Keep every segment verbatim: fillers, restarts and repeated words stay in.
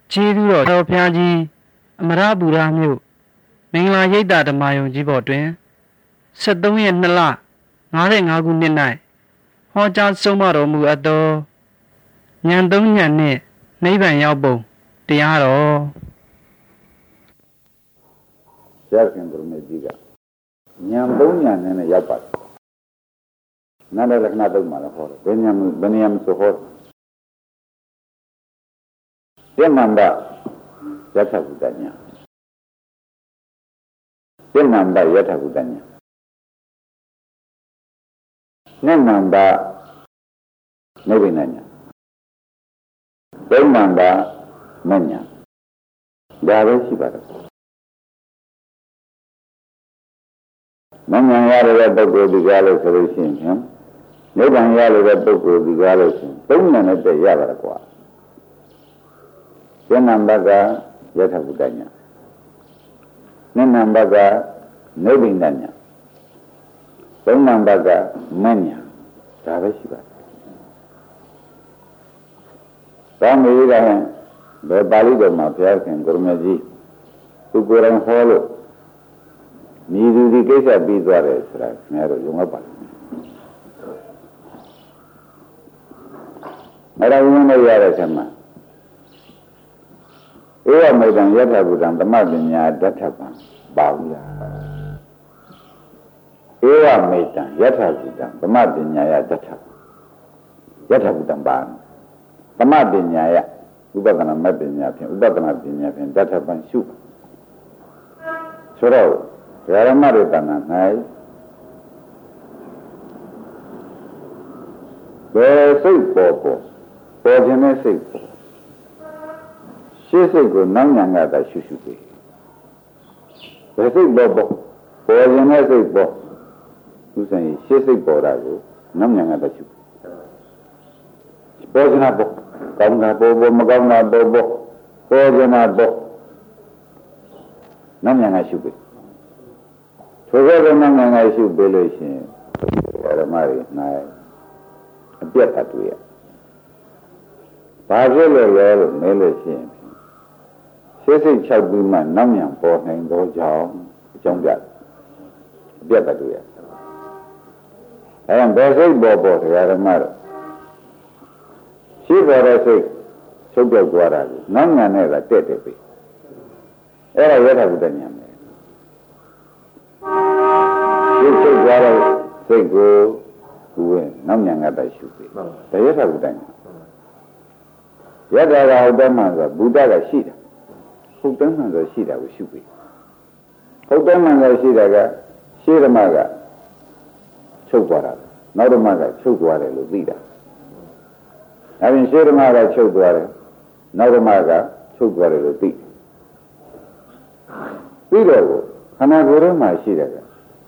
ကျေးဇူးတော်တော်ဖျားကြီးအမရပူရမြို့မင်္ဂလာရိပ်သာဓမ္မယုံကြီးပေါ်တွင်ဆက်သုံးရက်နှစ်လငါး၅ခုနှစ်၌ဟောကြားဆုံးမတော်မူအပ်သောဉာဏ်သုံးဉာဏ်နှင့်နိဗ္ဗာန်ရောက်ပုံတရားတော်ဆရာခင်ဘုရားကြီးကဉာဏ်သုံးဉာဏ်နဲ့ရောက်ပါတယ်နာလက္ခဏာသုံးပါလားဟောတယ်ဘယ်ဉာဏ်ဘယ်ဉာဏ်ဆိုဟောယမန္တယထကုတ္တညာယမန္တယထကုတ္တညာနမန္တနိဗ္ဗာန်ညာဒိမန္တမညာဒါပဲရှိပါတယ်မညာရတဲ့ပုဂ္ဂိုလ်ဒီကားလို့ဆိုလို့ရှိရင်နိဗ္ဗာန်ရတဲ့ပုဂ္ဂိုလ်ဒီကားလို့ဆိုရင်သုံးဉာဏ်နဲ့တည်းရပါတယ်ကွာယနံဘကယထကုတ္တညာနနံဘကနိဗ္ဗာန်ညာသုံးနံဘကမညာဒါပဲရှိပါတယ်။ဒါမျိုးကဟဲ့ဘယ်ပါဠိတော်မှာဘုရားရှင်ကိုရမကြီးသူကိုယ်တိုင်ဟောလို့မြည်သူဒီကိစ္စပြီးသွားတယ်ဆိုတာခင်ဗျားတို့ယုံမှပါလား။အဲ့ဒါဝင်နေရတဲ့ဆမှာဧဝမေတံယထကုတံသမပညာတထပံပါဘူးလားဧဝမေတံယထကုတံသမပညာယတထယထကုတံပါသမပညာယဥပဒနာမပညာဖြင့်ဥပဒနာပညာဖြင့်တထပံရှုဆိုတော့ဓမ္မရတနာ၌ဘယ်စိတ်ပေါ်ပေါ်ပေါ်ခြင်းနဲ့စိတ်ပေါ်ရှေ့စိတ်ကိုနောက်ဉာဏ်ကသာရှုရှုပေးဘယ်စိတ်ပေါ်ပေါ်ပေါ်ခြင်းနဲ့စိတ်ပေါ်သူဆိုင်ရှေ့စိတ်ပေါ်တာကိုနောက်ဉာဏ်ကသာရှုပေါ်ခြင်းပေါ်ကောင်းတာပေါ်ပေါ်မကောင်းတာပေါ်ပေါ်ပေါ်ခြင်းပေါ်နောက်ဉာဏ်ကရှုပေးထိုကဲ့သို့နောက်ဉာဏ်ကရှုပေးလို့ရှိရင်ဓမ္မတွေ၌အပြတ်တတ်တွေ့ရဘာဖြစ်လို့လဲလို့မဲလို့ရှိရင်စိတ်စိတ်၆ပြီးမှနောက်ဉာဏ်ပေါ်နိုင်သောကြောင့်အကြောင်းပြအပြတ်တတ်တွေ့ရအဲဒါဘယ်စိတ်ပေါ်ပေါ်တရားဓမ္မတော့ရှိပေါ်တဲ့စိတ်ချုပ်ပြောက်သွားတာကိုနောက်ဉာဏ်နဲ့ကတက်တယ်ပြီအဲ့ဒါယထာဘုဒ္ဓဉာဏ်ပဲဒီချုပ်သွားတဲ့စိတ်ကိုကိုယ်ဝင်နောက်ဉာဏ်ကတည်းရှုပြီဒါယထာဘုဒ္ဓဉာဏ်ယထာကဟုတ်တယ်မှဆိုဘုဒ္ဓကရှိတာဟုတ်တယ်မှဆိုရှိတာကိုရှုပြီဟုတ်တယ်မှဆိုရှိတာကရှေးဓမ္မကချုပ်သွားတာနောက်ဓမ္မကချုပ်သွားတယ်လို့သိတာအဲဒီရှေးဓမ္မကချုပ်သွားတယ်နောက်ဓမ္မကချုပ်သွားတယ်လို့သိပြီးတော့ခန္ဓာကိုယ်ထဲမှာရှိတယ်က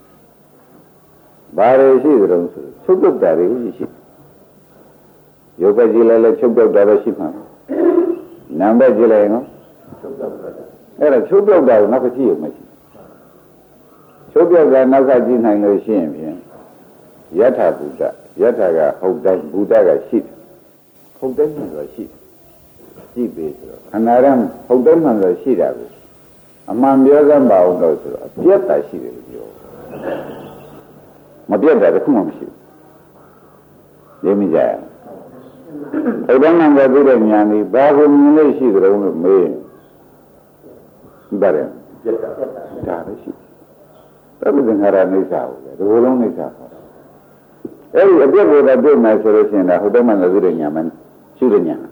ဘာတွေရှိကြတော့ဆိုချုပ်ပြုတ်တာတွေရှိရုပ်ပဲကြည့်လိုက်လဲချုပ်ပြုတ်တာပဲရှိမှာနာမ်ပဲကြည့်လိုက်နော်ချုပ်ပြုတ်တာအဲ့ဒါချုပ်ပြုတ်တာကိုနောက်ကကြည့်ရမရှိချုပ်ပြုတ်တာနောက်ကကြည့်နိုင်လို့ရှိရင်ဖြင့်ယထာဘုဒ္ဓယထာကဟုတ်တိုင်းဘုဒ္ဓကရှိတယ်ဟုတ်တိုင်းမှဆိုရှိကြည့်ပြီဆိုတော့ခန္ဓာရံဟုတ်တိုင်းမှဆိုရှိတာကိုအမှန်ပြောစမ်းပါအောင်လို့ဆိုတော့အပြတ်တာရှိတယ်လို့ပြောမပြတ်တာတခုမှမရှိဘူးသိမကြဘူးဟုတ်တိုင်းမှဆိုပြီးတဲ့ဉာဏ်ဒီဘာကိုမြင်လို့ရှိကြတယ်လို့မေးဒီပါတယ်ပြတ်တာဒါပဲရှိသဗ္ဗသင်္ခါရအိဋ္ဌာကိုဒီလိုလုံးအိဋ္ဌာခေါ်တာအဲ့ဒီအပြတ်ကိုတော့တွေ့မယ်ဆိုလို့ရှိရင်ဒါဟုတ်တိုင်းမှဆိုပြီးတဲ့ဉာဏ်မှရှိတဲ့ဉာဏ်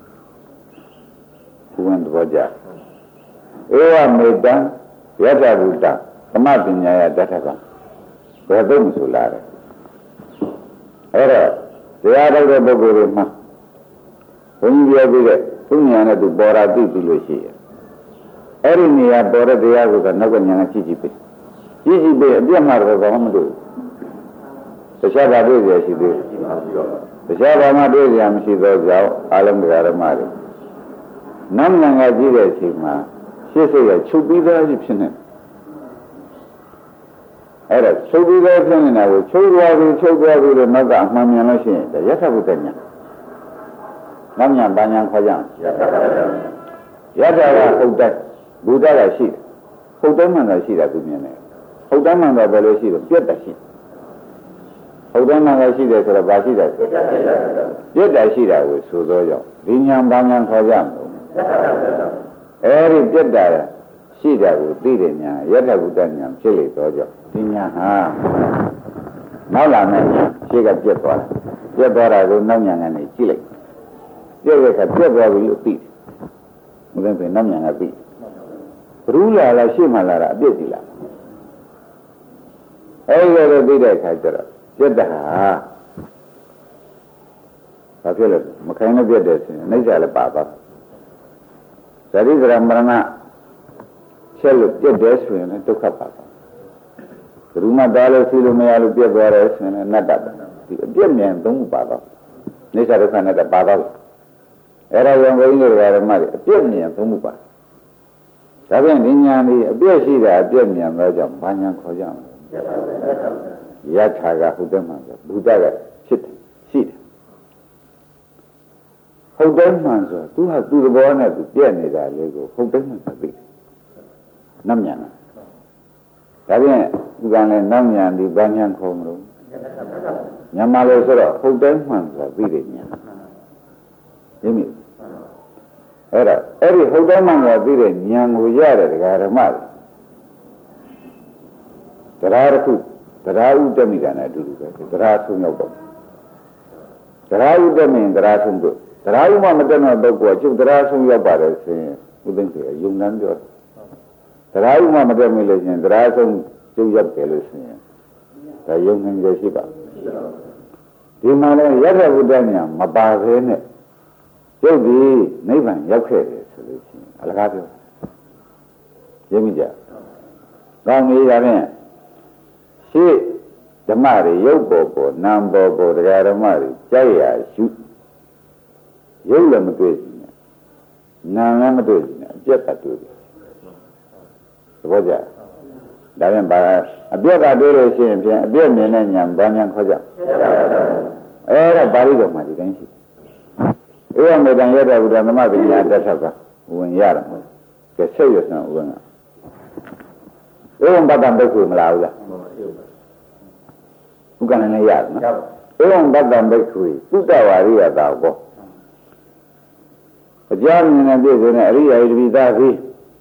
ဘုရားတော်ကြဧဝမေတံယထဘုဒ္ဓသမပညာယတထကဘယ်တော့မှဆိုလာတယ်အဲ့တော့တရားတော်တဲ့ပုဂ္ဂိုလ်တွေမှာဘုန်းကြီးပြောပြီးတဲ့သူဉာဏ်နဲ့သူပေါ်တာသိပြီလို့ရှိရအဲ့ဒီနေရာပေါ်တဲ့တရားကိုကနောက်ကဉာဏ်နဲ့ကြည့်ကြည့်ပြီကြည့်ကြည့်ပြီအပြတ်မှာတော့ဘာမှမတွေ့ဘူးတရားဘာတွေ့ရရှိသေးတယ်တရားဘာမှတွေ့ရမရှိသောကြောင့်အာလုံးတရားဓမ္မတွေနောက်ဉာဏ်ကကြည့်တဲ့အချိန်မှာရှေ့စိတ်ကချုပ်ပြီးသားဖြစ်နေအဲ့ဒါချုပ်ပြီးသားဖြစ်နေတာကိုချုပ်သွားပြီးချုပ်သွားပြီးတော့နောက်ကအမှန်မြင်လို့ရှိရင်ယထာဘုဒ္ဓဉာဏ်နောက်ဉာဏ်ဘာဉာဏ်ခေါ်ကြယတာကဟုတ်တယ်ဘုရားကရှိတယ်ဟုတ်တယ်မှန်တယ်ရှိတာသူမြင်တယ်ဟုတ်တယ်မှန်တယ်ပဲလို့ရှိတယ်ပြတ်တယ်ရှိဟုတ်တယ်မှန်တယ်ရှိတယ်ဆိုတော့ဘာရှိတယ်ပြတ်တယ်ရှိတာကိုဆိုသောကြောင့်ဒီညာဘာညာခေါ်ကြမလို့အဲဒီပြတ်တာရှိတာကိုသိတဲ့ညာယထာဘုဒ္ဓညာဖြစ်လေသောကြောင့်ဒီညာဟာနောက်လာမယ်ရှေ့ကပြတ်သွားတယ်ပြတ်သွားတာကိုနောက်ညာကနေကြည့်လိုက်ပြတ်ရခါပြတ်သွားပြီလို့သိတယ်မင်းကနောက်ညာကသိဘရူးလာလားရှေ့မှလာတာအပြစ်ကြီးလားအဲဒီလိုသိတဲ့အခါကျတော့ပြတ်တာဟာဘာဖြစ်လဲမခိုင်နဲ့ပြတ်တယ်ဆိုရင်နှိမ့်ကြလည်းပါသွားဇာတိဇရာမရဏချက်လို့ပြတ်တယ်ဆိုရင်လည်းဒုက္ခပါသွားဘယ်သူမှတားလို့ဆီလို့မရလို့ပြတ်သွားတယ်ဆိုရင်လည်းနတ္တပါဒီအပြစ်မြန်သုံးခုပါသွားနှိမ့်ကြဒုက္ခနဲ့ပါသွားအဲ့ဒါကြောင့်ဘုန်းကြီးတို့ဓမ္မတွေအပြစ်မြန်သုံးခုပါဒါပြန်ဒီညာလေးအပြည့်ရှိတာအပြည့်မြန်တော့ကြောင့်ဘာညာခေါ်ကြမှာယထာကဟုတ်တယ်မှန်ဆိုဘုဒ္ဓကဖြစ်တယ်ရှိတယ်ဟုတ်တယ်မှန်ဆိုသူဟာသူ့ဘောနဲ့သူပြည့်နေတာလေးကိုဟုတ်တယ်မှန်ဆိုသိတယ်နတ်မြန်လားဒါပြန်ဒီကံနဲ့နတ်မြန်ဒီဘာညာခေါ်မလို့ညမလို့ဆိုတော့ဟုတ်တယ်မှန်ဆိုသိတယ်ညာသိမိအဲ့ဒါအဲ့ဒီဟုတ်တယ်မှန်ဆိုသိတဲ့ဉာဏ်ကိုရတဲ့ဒကာဓမ္မတွေတရားတစ်ခုတရားဥတ္တမိကနဲ့အတူတူပဲတရားဆုံးရောက်တော့တရားဥတ္တမိတရားဆုံးတို့တရားဥမှမတက်တဲ့ပုဂ္ဂိုလ်ကကျုပ်တရားဆုံးရောက်ပါတယ်ဆိုရင်ဥသိမ့်တွေကယုံနှမ်းပြောတရားဥမှမတက်မိလို့ရှိရင်တရားဆုံးကျုပ်ရောက်တယ်လို့ဆိုရင်ဒါယုံနှမ်းရရှိပါဒီမှာလည်းရတ္ထဝုဒ္ဒညာမပါသေးနဲ့ကျုပ်ဒီနိဗ္ဗာန်ရောက်ခဲ့တယ်ဆိုလို့ရှိရင်အလကားပြောရင်းမိကြကောင်းပြီဒါဖြင့်ရှေ့ဓမ္မတွေရုပ်ပေါ်ပေါ်နာမ်ပေါ်ပေါ်တရားဓမ္မတွေကြိုက်ရရှုရုပ်လည်းမတွေ့ဘူးနာမ်လည်းမတွေ့ဘူးအပြက်ကတွေ့တယ်သဘောကျဒါဖြင့်ဘာအပြက်ကတွေ့လို့ရှိရင်ဖြင့်အပြက်မြင်တဲ့ညာဘာညာခေါ်ကြအဲ့ဒါပါဠိတော်မှာဒီတိုင်းရှိဧဝမေတံယတ္တဗုဒ္ဓသမပညာတထကဝင်ရတာကဲစိတ်ရစံဝင်ကဧဝံပတ္တံဘိက္ခုမလားဘူးလားဘုကလည်းရတယ်နော်ဧဝံပတ္တံဘိက္ခုသုတ္တဝါရိယတာဘောအကြမ်းမြင်တဲ့ပြည့်စုံတဲ့အရိယာဣတိပိသတိ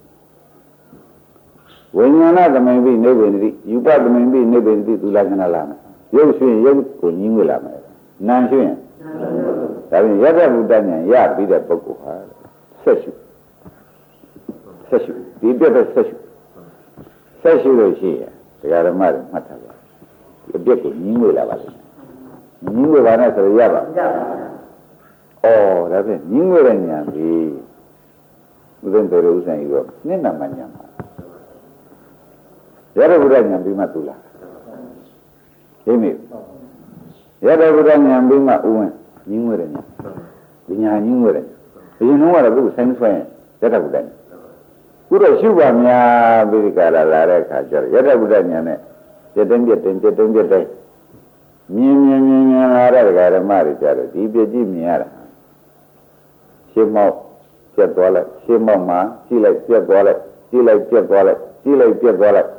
ဝိညာဏသမိန်ပိနိဗ္ဗေတိယူပသမိန်ပိနိဗ္ဗေတိသူလာခဏလာမယ်ရုပ်ရှင်ရုပ်ကိုညှင်းဝေလာမယ်နာမ်ရှင်ဒါပြင်ယတ္တဗုဒ္ဓဉာဏ်ရပြီးတဲ့ပုဂ္ဂိုလ်ဟာဆက်ရှုဆက်ရှုဒီပြတ်တဲ့ဆက်ရှုဆက်ရှုလို့ရှိရင်ဒကာဓမ္မတွေမှတ်ထားပါဒီအပြစ်ကိုညှင်းဝေလာပါလိမ့်မယ်ညှင်းဝေပါနဲ့ဆိုရပါရပါဩဒါဖြင့်ညှင်းဝေတဲ့ဉာဏ်ပြီးဘုရင်တော်ဥစ္စာကြီးတော့နိဏမဉာဏ်ပါယတ္တဗုဒ္ဓဉာဏ်ပြီးမှသူလာသိမိယတ္တဗုဒ္ဓဉာဏ်ပြီးမှဥဝင်ညင်းဝဲတယ်ညာဒီညာညင်းဝဲတယ်ဘယ်ရင်တော့ကတော့သူဆိုင်ဆွဲယတ္တဗုဒ္ဓဉာဏ်ခုတော့ရှုပါများပြီးဒီကလာလာတဲ့အခါကျတော့ယတ္တဗုဒ္ဓဉာဏ်နဲ့จิตတင်းပြတင်းจิตတင်းပြတင်းမြင်မြင်မြင်မြင်လာတဲ့ဓမ္မတွေကြတော့ဒီပြည့်ကြည့်မြင်ရတာရှင်းမောက်ပြတ်သွားလိုက်ရှင်းမောက်မှာကြည့်လိုက်ပြတ်သွားလိုက်ကြည့်လိုက်ပြတ်သွားလိုက်ကြည့်လိုက်ပြတ်သွားလိုက်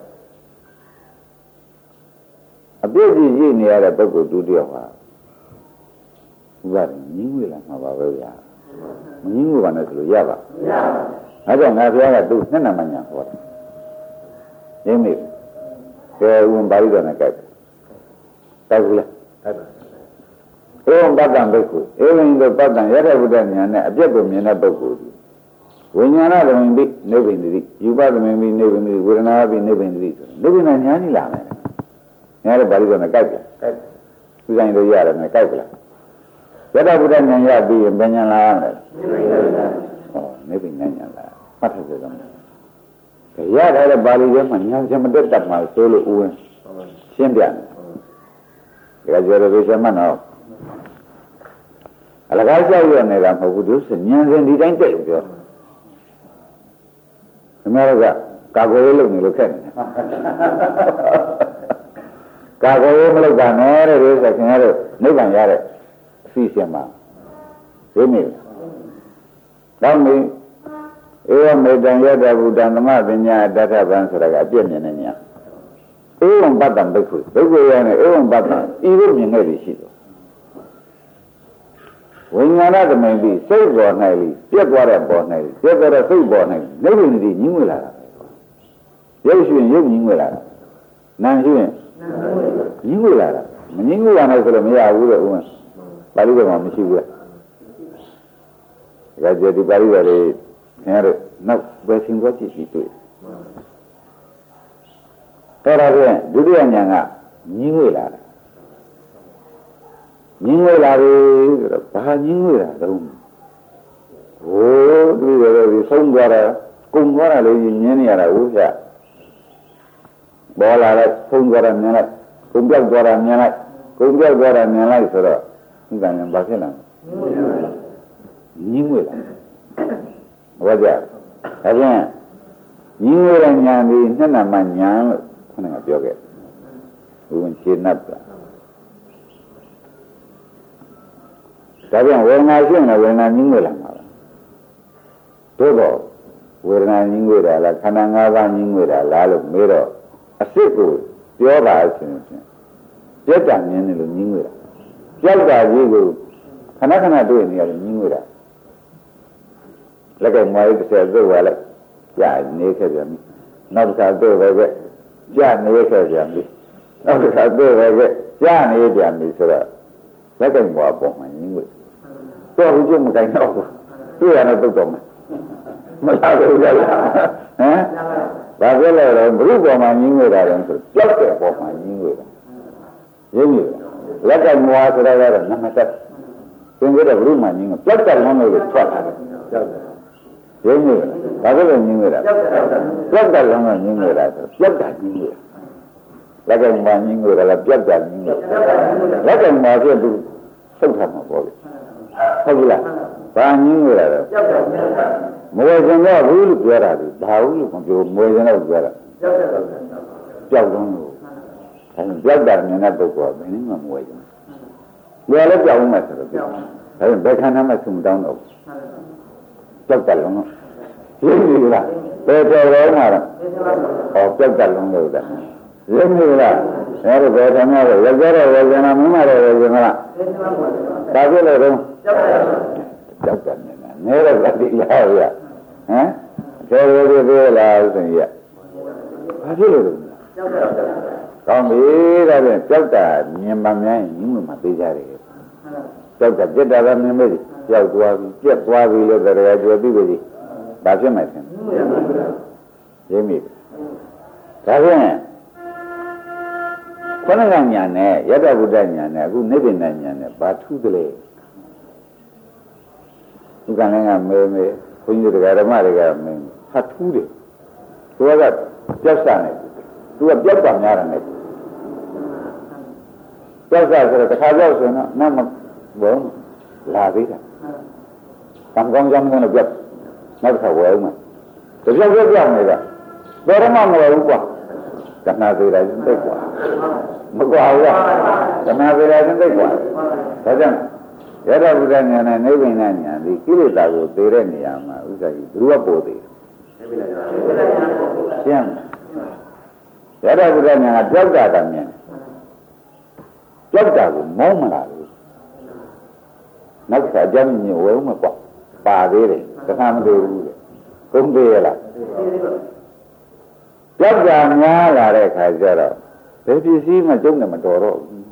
အပြည့်ကြီးရည်နေရတဲ့ပုဂ္ဂိုလ်ဒုတိယဟာဥပဒေညင်းဝေလာမှာပါပဲဗျာမညင်းဝေပါနဲ့ဆိုလို့ရပါမရပါဘူးအဲကြောင့်ငါဘုရားကသူ့နှစ်နာမညာဟောတယ်ရင်းမိကဲဝင်ပါဠိတော်နဲ့ကြိုက်တယ်ဘူးလားဧဝံပတ္တံဘိက္ခုဧဝံတို့ပတ္တံယတ္ထဗုဒ္ဓဉာဏ်နဲ့အပြည့်ကိုမြင်တဲ့ပုဂ္ဂိုလ်ဒီဝိညာဏသမိန်ပိနိဗ္ဗိန္တိယူပသမိန်ပိနိဗ္ဗိန္တိဝေဒနာပိနိဗ္ဗိန္တိဆိုနိဗ္ဗိန္ဒဉာဏ်ကြီးလာမယ်ညာတဲ့ပါဠိတော်နဲ့ကြိုက်တယ်ကြိုက်သူဆိုင်တို့ရတယ်နဲ့ကြိုက်ပလားယတ္တဗုဒ္ဓဉာဏ်ရပြီးရင်ဘယ်ဉာဏ်လာရမလဲနိဗ္ဗိန္ဒဉာဏ်ဟောနိဗ္ဗိန္ဒဉာဏ်လာမှတ်ထားစေတော့ရထားတဲ့ပါဠိထဲမှာဉာဏ်ချက်မတက်တတ်မှဆိုလို့ဥဝင်ရှင်းပြတယ်ဒါကြရတဲ့ဆမနောအလကားကြောက်ရနေတာမဟုတ်ဘူးသူစဉာဏ်စဉ်ဒီတိုင်းတက်လို့ပြောအမေကကာကွယ်ရေးလုပ်နေလို့ခက်နေကာကွယ်ရေးမလုပ်တာနဲ့တဲ့ဒီဆိုခင်ဗျားတို့နိဗ္ဗာန်ရတဲ့အစီအစဉ်မှာသိနေတော့မင်းဧဧဝမေတ္တံယတ္တဗုဒ္ဓံသမပညာတထဗံဆိုတာကအပြည့်မြင်တဲ့ညာဧဝံပတ္တံဘိက္ခုဘိက္ခုရနဲ့ဧဝံပတ္တံဤလိုမြင်ခဲ့လို့ရှိတော့ဝိညာဏသမိန်ပြီးစိတ်ပေါ်၌လိပြက်သွားတဲ့ပေါ်၌ပြက်သွားတဲ့စိတ်ပေါ်၌နိဗ္ဗာန်တည်းညှင်းဝဲလာတာရုပ်ရှင်ရုပ်ညှင်းဝဲလာတာနာမ်ရှင်ညှင်းဝဲလာတာမညှင်းဝဲရနိုင်ဆိုလို့မရဘူးတဲ့ဥမာပါဠိတော်မှာမရှိဘူးလားဒါကြဒီပါဠိတော်လေးခင်ဗျားတို့နောက်ပဲသင်သွားကြည့်ရှိတွေ့တော်တော်ဖြင့်ဒုတိယဉာဏ်ကညှင်းဝဲလာတာညှင်းဝဲလာပြီဆိုတော့ဘာညှင်းဝဲတာတုံးဟိုးဒီလိုဒီဆုံးသွားတာကုံသွားတာလေးညင်းနေရတာဟုတ်ကြပေါ်လာလိုက်ဆုံးသွားတာမြင်လိုက်ကုံပြောက်သွားတာမြင်လိုက်ကုံပြောက်သွားတာမြင်လိုက်ဆိုတော့ဒီကံဉာဏ်ဘာဖြစ်လာညင်းဝဲလာဟုတ်ကြဒါဖြင့်ညင်းဝဲတဲ့ဉာဏ်ဒီနှစ်နာမှဉာဏ်လို့ခဏကပြောခဲ့ဘုရင်ရှင်း납တာဒါပြန်ဝေဒနာရှိရင်ဝေဒနာညှင်းဝဲလာမှာပဲသို့တော့ဝေဒနာညှင်းဝဲတာလားခန္ဓာ၅ပါးညှင်းဝဲတာလားလို့မေးတော့အစ်စ်ကိုပြောပါအချင်းချင်းပြက်တာမြင်တယ်လို့ညှင်းဝဲတာကြောက်တာကြီးကိုခဏခဏတွေ့နေရတယ်ညှင်းဝဲတာလက်ကမွားရေးတစ်ဆယ်သုတ်သွားလိုက်ကြာနေခဲ့ပြန်ပြီနောက်တစ်ခါတွေ့ပဲပဲကြာနေခဲ့ပြန်ပြီနောက်တစ်ခါတွေ့ပဲပဲကြာနေပြန်ပြီဆိုတော့လက်ကမွားပေါ်မှာညှင်းဝဲတော့ဘူးကျမကိုင်တော့ဘူးတွေ့ရတော့တုတ်တော့မယ်မလာဘူးကြလားဟမ်ဘာဖြစ်လဲတော့ဘုရုပေါ်မှာညင်းဝဲတာတော့ဆိုကြောက်တဲ့ပေါ်မှာညင်းဝဲတာရင်းရလက်ကမွားဆိုတာကတော့နမတက်သင်္ကေတဘုရုမှာညင်းဝဲကြောက်တဲ့လမ်းလို့ထွက်လာတယ်ကြောက်တယ်ရင်းရဘာဖြစ်လို့ညင်းဝဲတာကြောက်တဲ့လမ်းကညင်းဝဲတာဆိုကြောက်တာညင်းဝဲလက်ကမွားညင်းဝဲတာလားကြောက်တာညင်းဝဲလက်ကမွားဖြစ်သူဆုတ်ထားမှာပေါ့လေဟုတ်ပြီလားဘာညင်းရတာမဝေစင်တော့ဘူးလို့ပြောတာဒီဘာဘူးလို့မပြောမဝေစင်တော့ပြောတာကြောက်တော့လို့အဲကြောက်တာမြင်တဲ့ပုဂ္ဂိုလ်ကဘယ်နည်းမှမဝေစင်ဘူးပြောလည်းကြောက်မှဆိုတော့ပြောအဲဘယ်ခန္ဓာမှသုံးတောင်းတော့ကြောက်တယ်လုံးတော့ရင်းနေလားဘယ်တော်ရောမှာတော့ဟောကြောက်တယ်လုံးလို့တဲ့ရင်းနေလားအဲဒါဘယ်ခန္ဓာလဲရကြတော့ဝေစင်လားမင်းမတော့ဝေစင်လားဒါဖြစ်လို့တော့ကြောက်တယ်နဲတော့တည်းရောက်ရဟမ်ကျော်ရိုးရိုးပြောလာဥစဉ်ရဘာဖြစ်လို့လဲကြောက်တယ်ကောင်းပြီဒါဖြင့်ကြောက်တာမြင်မှများရင်ညှို့မှသိကြတယ်ကြောက်တာပြက်တာလည်းမြင်မေးကြောက်သွားပြီပြက်သွားပြီလို့တရားကျွပြီးပြီဘာဖြစ်မှလဲရင်းမိဒါဖြင့်ခொနကညာနဲ့ယတ္တဗုဒ္ဓညာနဲ့အခုနိဗ္ဗာန်ညာနဲ့ဘာထူးသလဲဒီကနေ့ကမေးမေးဘုန်းကြီးတွေကဓမ္မတွေကမင်းဟာထူးတယ်သူကကြောက်စနေသူကကြောက်တာများတယ်နဲ့ကြောက်စဆိုတော့တစ်ခါကြောက်ဆိုတော့နတ်မဘုံလာသေးတာကံကောင်းကြောင်းနဲ့ကြောက်နောက်တစ်ခါဝဲဦးမှာတကြောက်ကြောက်ကြောက်နေတာဘယ်တော့မှမဝဲဘူးကွာကနာသေးတယ်သိကွာမကွာဘူးလားကနာသေးတယ်သိကွာဒါကြောင့်ယတ္တဗုဒ္ဓဉာဏ်နဲ့နိဗ္ဗာန်ဉာဏ်ဒီကိလေသာကိုသိတဲ့နေရာမှာဥစ္စာကြီးဘယ်လိုပို့သေးလဲရှင်းယတ္တဗုဒ္ဓဉာဏ်ကကြောက်တာတည်းမြင်ကြောက်တာကိုမောင်းမလာဘူးနောက်တစ်ခါအကြောင်းညင်ဝဲမကွာပါသေးတယ်တခါမသေးဘူးလေကုန်သေးရလားကြောက်တာများလာတဲ့ခါကျတော့ဘယ်ပစ္စည်းမှကျုံနဲ့မတော်တော့ဘူး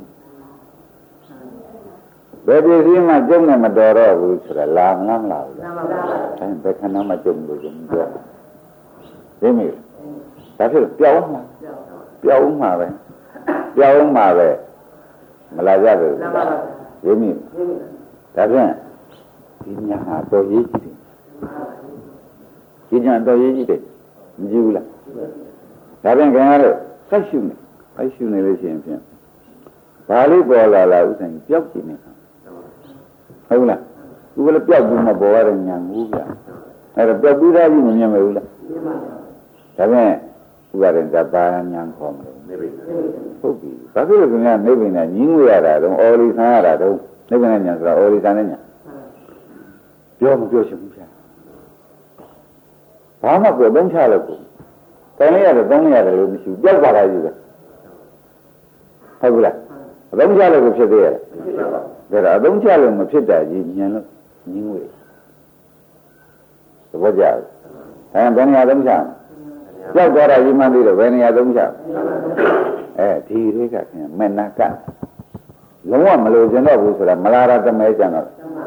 ဘယ်ပစ္စည်းမှကျုံနဲ့မတော်တော့ဘူးဆိုတာလာမလားမလားဘူးလားအဲဘယ်ခဏမှကျုံလို့ကျုံပြောသိမိလားဒါဖြစ်ပြောင်းမှာပြောင်းမှာပဲပြောင်းမှာပဲမလာကြဘူးသိမိဒါဖြင့်ဒီညာဟာတော်ရေးကြည့်တယ်ဒီညာတော်ရေးကြည့်တယ်မကြည့်ဘူးလားဒါဖြင့်ခင်ဗျားတို့ဆက်ရှုနေဆက်ရှုနေလို့ရှိရင်ဖြင့်ဘာလို့ပေါ်လာလာဥစ္စာကြီးပျောက်ကြည့်နေဟုတ်လားသူကလည်းပျောက်ပြီးမှပေါ်ရတဲ့ညာငူးပြအဲ့တော့ပျောက်ပြီးသားကြီးမမြင်မဘူးလားဒါဖြင့်ဥပါဒံတပါညာခေါ်မယ်နိဗ္ဗာန်ဟုတ်ပြီဘာဖြစ်လို့ခင်ဗျားနိဗ္ဗာန်ညင်းငွေရတာတော့အော်လီဆန်းရတာတော့နိဗ္ဗာန်ညာဆိုတာအော်လီဆန်းတဲ့ညာပြောမပြောချင်ဘူးဗျာဘာမှကိုသုံးချလို့ကိုတန်လေးရတယ်သုံးလေးရတယ်လို့မရှိဘူးကြောက်ပါလားကြီးပဲဟုတ်ဘူးလားအသုံးချလို့ကိုဖြစ်သေးရဲ့ဒါတော့အသုံးချလို့မဖြစ်တာကြီးညံလို့ညင်းဝေးသဘောကျအဲဘယ်နေရာသုံးချကြောက်သွားတာကြီးမှန်းသေးတယ်ဘယ်နေရာသုံးချအဲဒီတွေကခင်မနာကလုံးဝမလို့ကျင်တော့ဘူးဆိုတာမလာရတမဲကြံတော့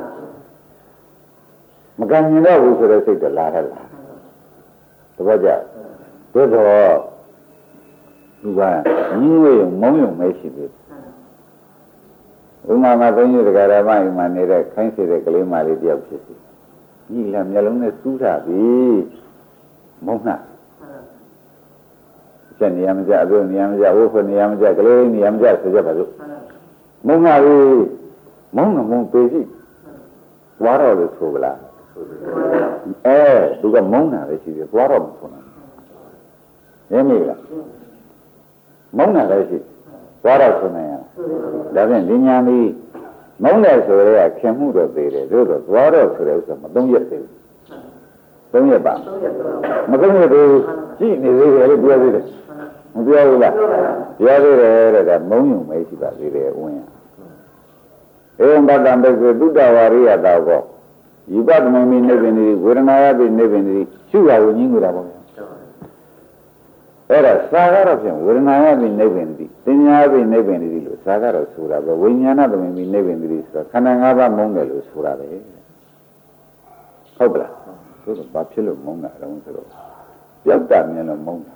မကံကျင်တော့ဘူးဆိုတဲ့စိတ်တော့လာရလားသဘောကျသို့တော့သူကညင်းဝေးမုံယုံမရှိသေးဥမာမှာသုံးရတကယ်တော့မှအိမ်မှာနေတဲ့ခိုင်းစေတဲ့ကလေးမလေးတယောက်ဖြစ်စီကြီးလာမျက်လုံးနဲ့စူးထားပြီမုံနာချက်နေရမကြအလို့နေရမကြဝုတ်နေရမကြကလေးနေရမကြဆိုကြပါစို့မုံနာပြီမုံကမုံပေစီသွားတော့လို့ဆိုဗလားအဲသူကမုံနာပဲရှိတယ်သွားတော့မဆိုနိုင်ရင်းမိလားမုံနာလည်းရှိသွားတော့ဆိုနိုင်ရဒါဖြင့်ဒီညာလေးမုံတယ်ဆိုရဲခင်မှုတော့သေးတယ်တို့တော့သွားတော့ဆိုတဲ့ဥစ္စာမသုံးရက်သေးဘူးသုံးရက်ပါမသုံးရက်သေးဘူးကြည့်နေသေးတယ်လို့ပြောသေးတယ်မပြောဘူးလားပြောသေးတယ်တဲ့ကမုံယုံမရှိပါသေးတယ်ဝင်ရဧဝံပတ္တံဘိက္ခုသုတ္တဝါရိယတာကောယူပတ္တမမိနိဗ္ဗာန်တိဝေဒနာယပိနိဗ္ဗာန်တိရှုရဝဉ္ကြီးကိုတာပေါ့အဲ့ဒါသာကတော့ဖြင့်ဝေဒနာယပိနိဗ္ဗာန်တိသင်ညာယပိနိဗ္ဗာန်တိလို့သာကတော့ဆိုတာပဲဝိညာဏသမမိနိဗ္ဗာန်တိဆိုတာခန္ဓာ၅ပါးမုန်းတယ်လို့ဆိုတာပဲဟုတ်ပလားဆိုတော့ဘာဖြစ်လို့မုန်းတာလဲဆိုတော့ပြောက်တာမြင်လို့မုန်းတာ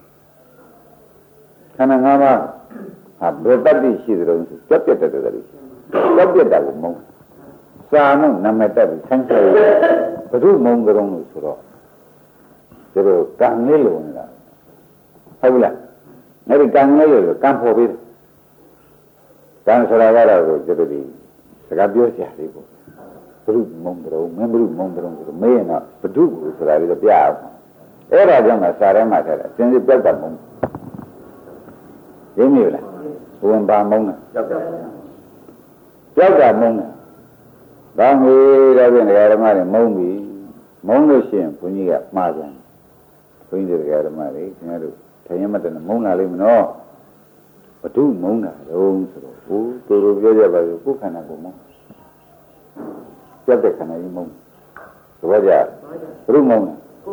ခန္ဓာ၅ပါးဟာဘယ်တတ်သိရှိသလဲဆိုကြောက်ပြတ်တဲ့တည်းကြောက်ပြတ်တာကိုမုန်းစာမှုနာမည်တက်ပြီးဆန်းဆဲဘုရုမုန်းကြုံလို့ဆိုတော့ဒီလိုကံလေးလို့နေတာဟုတ်လားအဲ့ဒီကံလေးလို့ကံဖို့ပြီးကံဆိုတာကတော့ဒီလိုဒီစကားပြောစရာလေးပေါ့ဘုရုမုန်းကြုံမင်းဘုရုမုန်းကြုံဆိုမေးရင်တော့ဘုရုကိုဆိုတာလေးတော့ပြအောင်အဲ့ဒါကြောင့်ကစာထဲမှာထားတယ်စင်စစ်ပြောက်တာမုန်းရင်းမိလားဘဝင်ပါမုန်းတာကြောက်တာကြောက်တာမုန်းတာဘာငွေတော့ပြင်တရားဓမ္မတွေမုန်းပြီမုန်းလို့ရှိရင်ဘုန်းကြီးကမှားပြန်ဘုန်းကြီးတရားဓမ္မတွေခင်ဗျားတို့ထိုင်ရမတဲ့မုန်းလာလိမ့်မနော်ဘု து မုန်းတာတော့ဆိုတော့ဟိုတူတူပြောကြပါစို့ကိုယ်ခန္ဓာကိုမုန်းကြောက်တဲ့ခန္ဓာကြီးမုန်းသဘောကျဘုရုမုန်း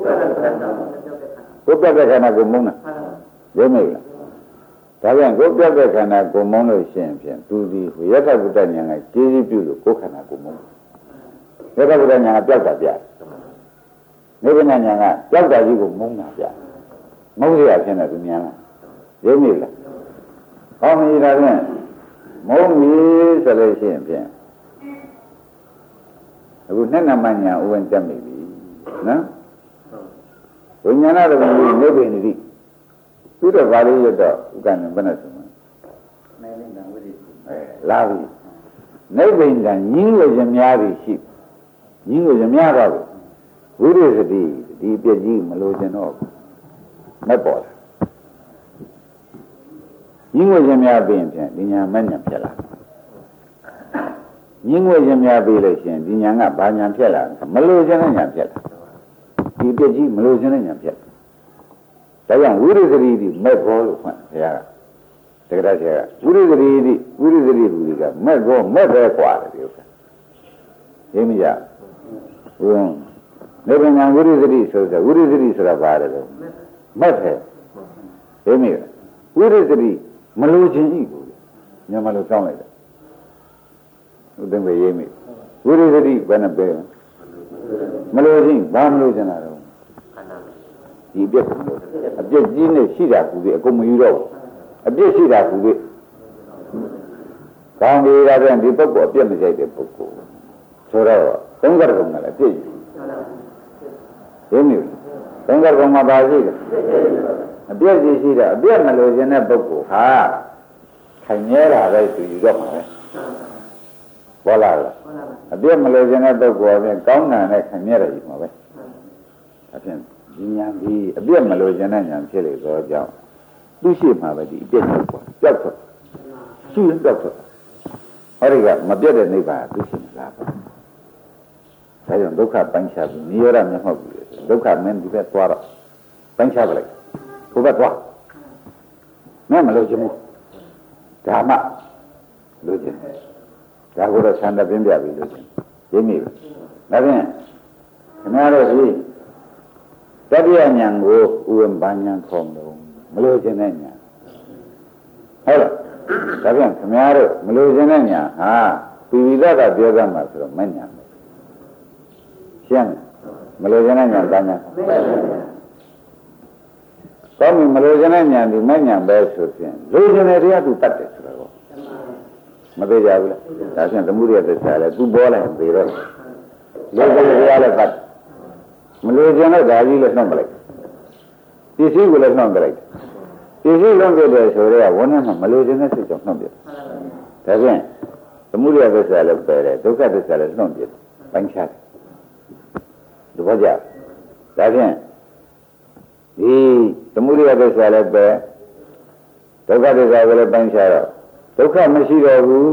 ကိုယ်ခန္ဓာကိုယ်ပြတ်တဲ့ခန္ဓာကိုမုန်းတာရင်းမိလားဒါပြန်ကိုပြတ်တဲ့ခန္ဓာကိုမုန်းလို့ရှိရင်ဖြင့်သူဒီယထာဘုဒ္ဓဉာဏ်ကကျေးဇူးပြုလို့ကိုယ်ခန္ဓာကိုမုန်းယထာဘုဒ္ဓဉာဏ်ကပြောက်တာပြနိဗ္ဗာန်ဉာဏ်ကပြောက်တာကြီးကိုမုန်းတာပြမုန်းရဖြစ်နေသူဉာဏ်ကရင်းမိလားဟောမီဒါဖြင့်မုန်းပြီဆိုလို့ရှိရင်ဖြင့်အခုနှစ်နမဉာဏ်ဥဝင်တက်မိပြီနော်ဝိညာဏတော်ကိုနိဗ္ဗာန်တိသူတော့ဗာလေးရတော့ဥက္ကဏ္ဍဘယ်နဲ့ဆိုမလဲနိဗ္ဗာန်ဝိရိအဲလာပြီနိဗ္ဗာန်ကညင်းလို့ရများပြီရှိညင်းလို့ရများတော့ဝိရိသတိဒီပြည့်ကြီးမလို့ကျင်တော့မပေါ်လာညင်းလို့ရများပြီဖြင့်ဒီညာမညာဖြစ်လာညင်းလို့ရများပြီလို့ရှိရင်ဒီညာကဘာညာဖြစ်လာမလို့ကျင်တဲ့ညာဖြစ်လာဒီပြည့်ကြီးမလို့ကျင်တဲ့ညာဖြစ်ဒါကြောင့်ဝိရိသတိဒီမဲ့ဘောလို့ဖွင့်ဘုရားကတက္ကရာဆရာကဝိရိသတိဒီဝိရိသတိဟူဒီကမဲ့ဘောမဲ့ပဲกว่าတယ်ဒီဥစ္စာရင်းမရဘုံနိဗ္ဗာန်ဝိရိသတိဆိုတဲ့ဝိရိသတိဆိုတာဘာလဲလို့မဲ့ပဲရင်းမရဝိရိသတိမလို့ခြင်းဤကိုညမလို့စောင်းလိုက်တယ်ဥဒ္ဒံပဲရင်းမိဝိရိသတိဘယ်နဲ့ပဲမလို့ခြင်းဘာမလို့ခြင်းလားတော့ဒီအပြစ်ကိုအပြစ်ကြီးနဲ့ရှိတာကူပြီးအကုန်မယူတော့အပြစ်ရှိတာကူပြီးကောင်းပြီဒါပြန်ဒီပုဂ္ဂိုလ်အပြစ်မဆိုင်တဲ့ပုဂ္ဂိုလ်ဆိုတော့သုံးကြကုံကလည်းအပြစ်ယူရင်းမြစ်သုံးကြကုံမှာပါရှိတယ်အပြစ်ကြီးရှိတာအပြစ်မလို့ခြင်းတဲ့ပုဂ္ဂိုလ်ဟာခိုင်မြဲတာပဲသူယူတော့မှာပဲဘောလားအပြစ်မလို့ခြင်းတဲ့ပုဂ္ဂိုလ်အပြင်ကောင်းတာနဲ့ခိုင်မြဲတယ်ယူမှာပဲအပြင်ဒီညာဒီအပြည့်မလို့ဉာဏ်ဉာဏ်ဖြစ်လေသောကြောင့်သူရှိမှပဲဒီအပြည့်ကိုကြောက်ထွက်ရှိရင်ကြောက်ထွက်အဲ့ဒီကမပြတ်တဲ့နိဗ္ဗာန်သူရှိမလားဒါကြောင့်ဒုက္ခပိုင်းခြားပြီးနိရောဓမျက်မှောက်ပြီးဒုက္ခမင်းဒီဘက်သွားတော့ပိုင်းခြားပလိုက်ကိုဘက်သွားမင်းမလို့ချင်ဘူးဓမ္မလို့ချင်ဒါကိုတော့ဆန္ဒပြင်းပြပြီလို့ချင်ရင်းမိပြီဒါဖြင့်ခင်ဗျားတို့ဒီတတိယဉာဏ်ကိုဥဝံဘာဉာဏ်ခေါ်လို့မလို့ချင်တဲ့ဉာဏ်ဟုတ်လားဒါဖြင့်ခင်ဗျားတို့မလို့ချင်တဲ့ဉာဏ်ဟာပိဝိဒကပြောကြမှာဆိုတော့မဉာဏ်ပဲရှင်းမလို့ချင်တဲ့ဉာဏ်ဘာဉာဏ်ကောင်းပြီမလို့ချင်တဲ့ဉာဏ်ဒီမဉာဏ်ပဲဆိုဖြင့်လို့ချင်တဲ့တရားသူတတ်တယ်ဆိုတော့မသေးကြဘူးလားဒါဖြင့်သမုဒိယသစ္စာလဲသူပေါ်လိုက်သေတော့လို့ချင်တဲ့တရားလည်းတတ်မလို့ချင်တဲ့ဓာကြီးလည်းနှုတ်ပလိုက်ပစ္စည်းကိုလည်းနှုတ်ပလိုက်ပစ္စည်းလုံးပြတယ်ဆိုတော့ဝန်းထဲမှာမလို့ချင်တဲ့စိတ်ကြောင့်နှုတ်ပြတယ်ဒါဖြင့်သမုဒိယသစ္စာလည်းပယ်တယ်ဒုက္ခသစ္စာလည်းနှုတ်ပြတယ်ပိုင်းခြားတယ်ဒီဘောကြဒါဖြင့်ဒီသမုဒိယသစ္စာလည်းပယ်ဒုက္ခသစ္စာကိုလည်းပိုင်းခြားတော့ဒုက္ခမရှိတော့ဘူး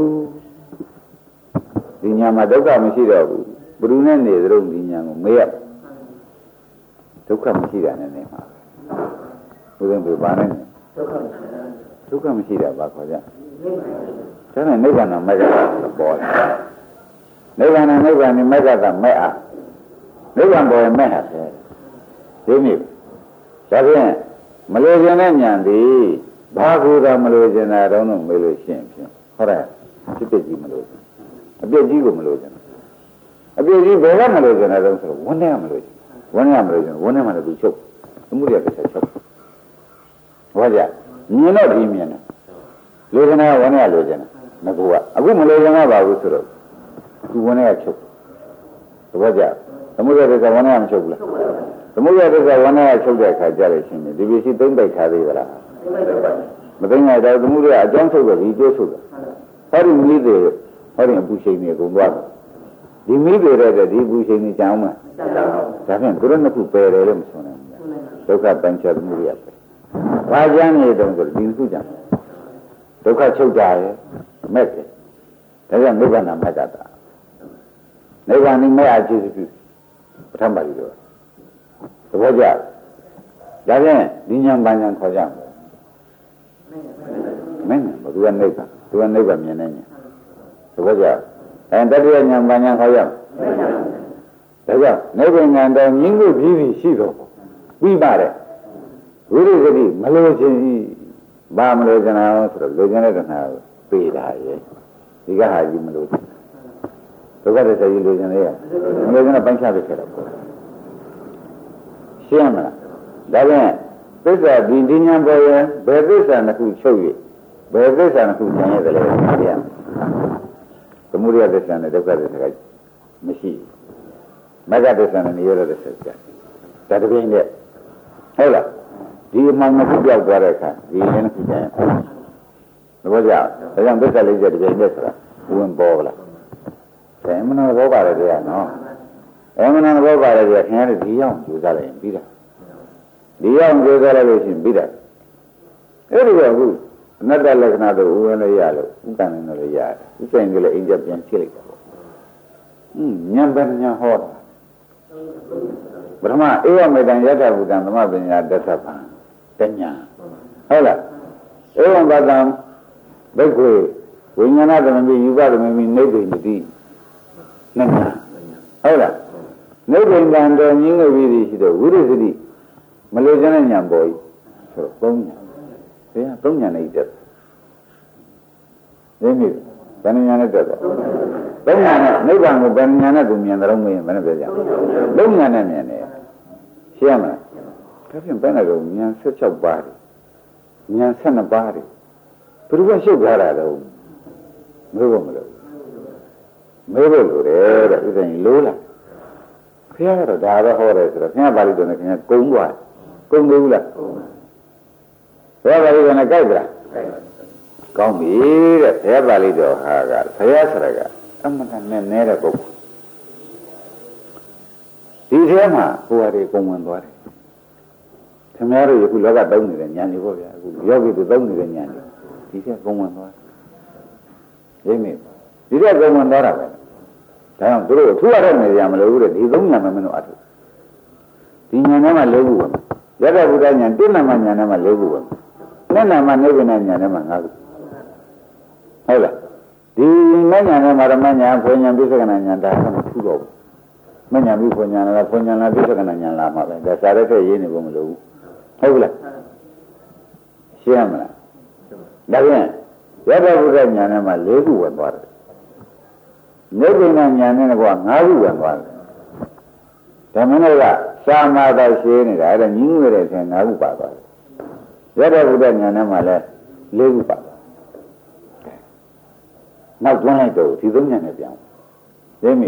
ဒီညာမှာဒုက္ခမရှိတော့ဘူးဘုရုနဲ့နေသလုံးဒီညာကိုမေးရဒုက္ခမရှိတာနဲ့နေမှာဘုရင်ပြပါနဲ့ဒုက္ခမရှိတာဘာခေါ်ကြဒါနဲ့နိဗ္ဗာန်မဂ္ဂကပေါ်တယ်နိဗ္ဗာန်နိဗ္ဗာန်နိမဂ္ဂကမဲ့အားနိဗ္ဗာန်ပေါ်ရင်မဲ့ဟာပဲဒီနည်းဒါဖြင့်မလို့ခြင်းတဲ့ဉာဏ်ဒီဘာကူတာမလို့ခြင်းတာတော့မေးလို့ရှိရင်ဖြင့်ဟုတ်တယ်ဖြစ်ဖြစ်ကြီးမလို့အပြည့်ကြီးကိုမလို့ခြင်းအပြည့်ကြီးဘယ်ကမလို့ခြင်းတာတော့ဆိုတော့ဝန်းထဲမလို့ခြင်းဝန်းထဲမလို့ခြင်းဝန်းထဲမှာလည်းသူချုပ်အမှုရပြချက်ချုပ်ဟောကြမြင်တော့ဒီမြင်တယ်လိုချင်တာဝန်းထဲလိုချင်တယ်ငါကအခုမလိုချင်တာပါဘူးဆိုတော့သူဝန်းထဲချုပ်သဘောကျသမုဒ္ဒရာကဝန်းထဲမချုပ်ဘူးလားသမုဒ္ဒရာကဝန်းထဲချုပ်တဲ့အခါကြလို့ရှိရင်ဒီပစ္စည်းသုံးပိုက်ထားသေးသလားမသိနိုင်တော့သမုဒ္ဒရာအကြောင်းထုတ်တယ်ဒီကျိုးထုတ်တယ်ဟောဒီမိသေးဟောဒီအပူချိန်တွေအကုန်သွားတယ်ဒီမိသေးတဲ့ဒီအပူချိန်တွေကြောင်းမှာဒါဖြင့်သူတို့နှစ်ခုပယ်တယ်လို့မဆိုနိုင်ဘူးဒုက္ခပញ្ချသမုဒ္ဒရာပဲဘာကြမ်းနေတုံးဆိုဒီခုကြမ်းဒုက္ခချုပ်တာရဲ့မဲ့တယ်ဒါကြောင့်နိဗ္ဗာန်မဂ္ဂတာနိဗ္ဗာန်နိမဲ့အကျိုးပြုပထမပါဠိတော်သဘောကျဒါဖြင့်ဒီဉာဏ်ပညာခေါ်ကြမယ်မင်းဘသူကနိဗ္ဗာန်သူကနိဗ္ဗာန်မြင်နေညာသဘောကျအဲတတိယဉာဏ်ပညာခေါ်ရမယ်ဒါကြောင့်နိဗ္ဗာန်ဉာဏ်တော်မြင်လို့ပြီးပြီရှိတော့ပြီးပါတယ်ဝိရိယတိမလို့ခြင်းဤဘာမလို့ခြင်းအောင်ဆိုတော့လိုချင်တဲ့တဏှာကိုပေးတာရဲ့ဒီကဟာကြီးမလို့ဒုက္ခသစ္စာကြီးလိုချင်လေမလို့ခြင်းပိုင်းခြားပြခဲ့တော့ရှင်းမလားဒါဖြင့်သစ္စာဒီဒီညာပေါ်ရင်ဘယ်သစ္စာတစ်ခုချုပ်၍ဘယ်သစ္စာတစ်ခုကျန်ရတယ်လဲတရားသမုဒိယသစ္စာနဲ့ဒုက္ခသစ္စာကမရှိမဂ္ဂသစ္စာနဲ့နိရောဓသစ္စာကျဒါတပြိုင်တည်းဟုတ်လားဒီအမှန်ကိုပြောက်သွားတဲ့အခါဒီရင်းနှစ်ခုကျန်သဘောကျဒါကြောင့်သစ္စာလေးချက်တပြိုင်တည်းဆိုတာဝင်ပေါ်လာတယ်မနောဘောပါတယ်တရားနော်အမှန်တဘောပါတယ်တရားခင်ဗျားတို့ဒီရောက်ကြိုးစားလိုက်ရင်ပြီးတာဒီရောက်ကြိုးစားလိုက်လို့ရှိရင်ပြီးတာအဲ့ဒီကအခုအနတ္တလက္ခဏာတို့ဥဝင်လို့ရလို့ဥက္ကဏ္ဍနဲ့လည်းရတယ်ဥက္ကဏ္ဍကလည်းအိမ်ကျပြန်ဖြစ်လိုက်တာပေါ့ဟင်းဉာဏ်ပညာဟောတာပထမဧဝမေတံယတ္ထဘုဒ္ဓံသမပညာတသဗ္ဗံတညာဟုတ်လားဧဝံပတံဘိက္ခွေဝိညာဏသမမိယူပသမမိနိဗ္ဗိနတိနှစ်ညာဟုတ်လားနိဗ္ဗိန်တန်တော်မြင်လို့ပြီးပြီရှိတော့ဝိရိသတိမလို့ခြင်းတဲ့ညာပေါ်ကြီးဆိုတော့သုံးညာဘယ်ဟာသုံးညာနဲ့တက်ဒီမိဘယ်ညာနဲ့တက်တော့သုံးညာနဲ့နိဗ္ဗာန်ကိုဘယ်ညာနဲ့သူမြင်တယ်လို့မရင်ဘယ်နဲ့ပြောကြသုံးညာနဲ့မြင်တယ်ရှင်းမလားဒါဖြင့်ဘယ်နဲ့တော့ဉာဏ်ဆက်၆ပါးတယ်ဉာဏ်၁၂ပါးတယ်ဘယ်လိုရှုပ်ထားတာတော့မေးဖို့မလို့မေးဖို့လိုတယ်တဲ့ဥစ္စာကြီးလိုးလာဘုရားကတော့ဒါပဲဟောတယ်ဆိုတော့ဘုရားပါဠိတော်နဲ့ခင်ဗျာကုံသွားကုံသေးဘူးလားဘုရားပါဠိတော်နဲ့ကြိုက်ကြလားကောင်းပြီတဲ့ဘုရားပါဠိတော်ဟာကဘုရားဆရာကအမှန်တန်နဲ့နေတဲ့ပုဂ္ဂိုလ်ဒီထဲမှာကိုယ်ဟာတွေကုံဝင်သွားတယ်ခင်ဗျားတို့ယခုလောကသုံးနေတဲ့ဉာဏ်တွေပေါ့ဗျာအခုယောဂီတွေသုံးနေတဲ့ဉာဏ်တွေဒီထဲကုံဝင်သွားတယ်ရိပ်မိဒီထဲကုံဝင်သွားတာပဲဒါကြောင့်သူတို့ထူရတဲ့နေရာမလို့တဲ့ဒီသုံးဉာဏ်မှမင်းတို့အထုဒဒီညာနဲ့မှလေးခုဝင်ရတ္တဗုဒ္ဓညာတိဏမညာနဲ့မှလေးခုဝင်နဲ့နာမနိဗ္ဗာန်ညာနဲ့မှငါးခုဟုတ်လားဒီမညာနဲ့မာရမညာဖွညာပိဿကနာညာဒါကမထူတော့ဘူးမညာပြီးဖွညာလားဖွညာလားပိဿကနာညာလားမှာပဲဒါစားရတဲ့ရေးနေဖို့မလိုဘူးဟုတ်လားရှင်းမလားဒါပြန်ရတ္တဗုဒ္ဓညာနဲ့မှလေးခုဝင်သွားတယ်နိဗ္ဗာန်ညာနဲ့ကငါးခုဝင်သွားတယ်ဓမ္မနဲ့ကသာမာသာရှင်းနေတာအဲ့ဒါညီငွေတဲ့ဆင်ငါးခုပါသွားတယ်ရတ္တဗုဒ္ဓညာနဲ့မှလည်းလေးခုပါသွားနောက်တွန်းလိုက်တော့ဒီသုံးညာနဲ့ပြောင်းသိမိ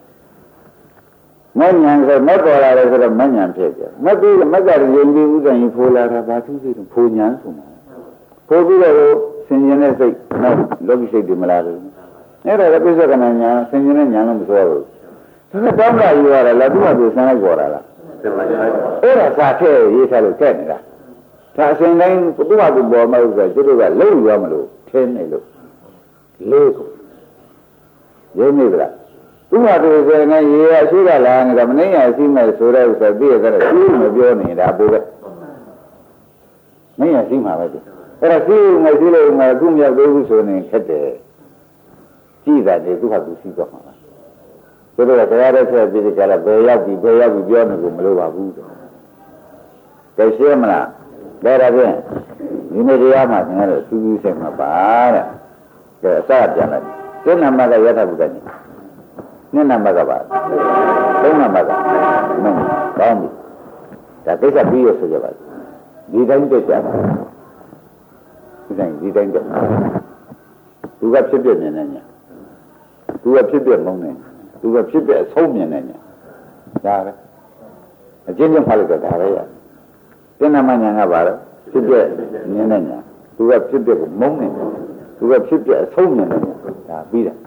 မညာဆိုမပေါ်လာတယ်ဆိုတော့မညာဖြစ်တယ်မပြီးမကရရင်ပြီးဥဒ္ဒရင်ဖိုးလာတာဘာသူစိတ်တော့ဖိုးညာဆိုတာဖိုးပြီးတော့ဆင်ញင်တဲ့စိတ်နောက်လောကီစိတ်တွေမလာဘူးအဲ့ဒါလည်းပြစ္ဆကနာညာဆင်ញင်တဲ့ညာလို့မဆိုဘူးဒါကတောင်းတာယူရတယ်လားသူ့ဟာသူဆန်းလိုက်ပေါ်လာလားအဲ့ဒါစာထဲရေးထားလို့ကြက်နေတာဒါအစဉ်တိုင်းသူ့ဟာသူပေါ်မှာဆိုတော့သူတို့ကလုံးရမလို့ထင်းနေလို့လေးကိုရင်းနေကြလားသူ့ဟာသူဆိုရင်ရေရရှိကလာနေတာမနှင်းရရှိမဲ့ဆိုတဲ့ဥစ္စာသိရကြတယ်သူမပြောနေတာပိုပဲမင်းရရှိမှာပဲသူအဲ့ဒါရှိမရှိလို့ငါသူ့မြောက်သေးဘူးဆိုရင်ခက်တယ်ကြည့်တာလေသူ့ဟာသူရှိတော့မှာသူတို့ကတရားတဲ့ဆက်ပြီးကြလားဘယ်ရောက်ပြီဘယ်ရောက်ပြီပြောနေကိုမလိုပါဘူးတဲ့ရှင်းမလားဒါရဖြင့်ဒီနေ့တရားမှာသင်ရတဲ့စူးစူးစိတ်မှာပါတဲ့ကဲအစပြန်လိုက်စိတ်နာမကယထာဘုဒ္ဓကြီးနိနာမကပါသုံးနာမကမင်းကောင်းပြီဒါကိစ္စပြီးရဆိုကြပါဒီတိုင်းတက်ကြပါဒီတိုင်းဒီတိုင်းတက်သူကဖြစ်ပြနေနေညာသူကဖြစ်ပြမုန်းနေသူကဖြစ်ပြအဆုံးမြင်နေညာဒါပဲအချင်းချင်းဖားလိုက်တော့ဒါပဲရစိတ်နာမညာကပါတော့ဖြစ်ပြမြင်နေညာသူကဖြစ်ပြကိုမုန်းနေသူကဖြစ်ပြအဆုံးမြင်နေညာဒါပြီးတာ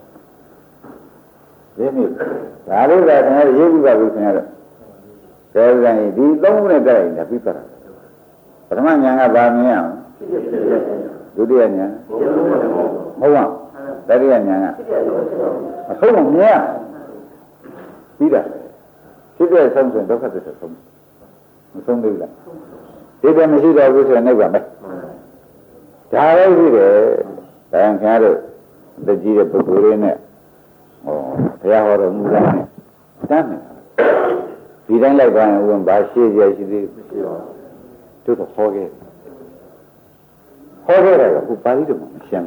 ဒီနေ့ဒါလို့ကတည်းကရေးပြီးပါဘူးခင်ဗျားတို့ကဲကြရင်ဒီသုံးခုနဲ့တိုက်ရင်ပြီးပါတာပထမညာကဗာမြင်အောင်ဒုတိယညာဟုတ်ပါတတိယညာကအဆုံးမမြင်ပြီးတာဖြစ်တဲ့ဆုံးဆိုဒုက္ခသစ္စာဆုံးမဆုံးသေးဘူးလားဒီတည်းမရှိတော့ဘူးဆိုရင်နိဗ္ဗာန်ပဲဒါလည်းရှိတယ်ဒါခင်ဗျားတို့တကြီးတဲ့ပုဂ္ဂိုလ်တွေနဲ့ဟောဘုရားဟောတော်မူတာနဲ့တမ်းတယ်ဒီတိုင်းလိုက်သွားရင်ဝင်ဘာရှိရရှိသေးတို့တော့ဟောခဲ့ဟောခဲ့တယ်ကခုပါဠိတော်မှာမရှင်း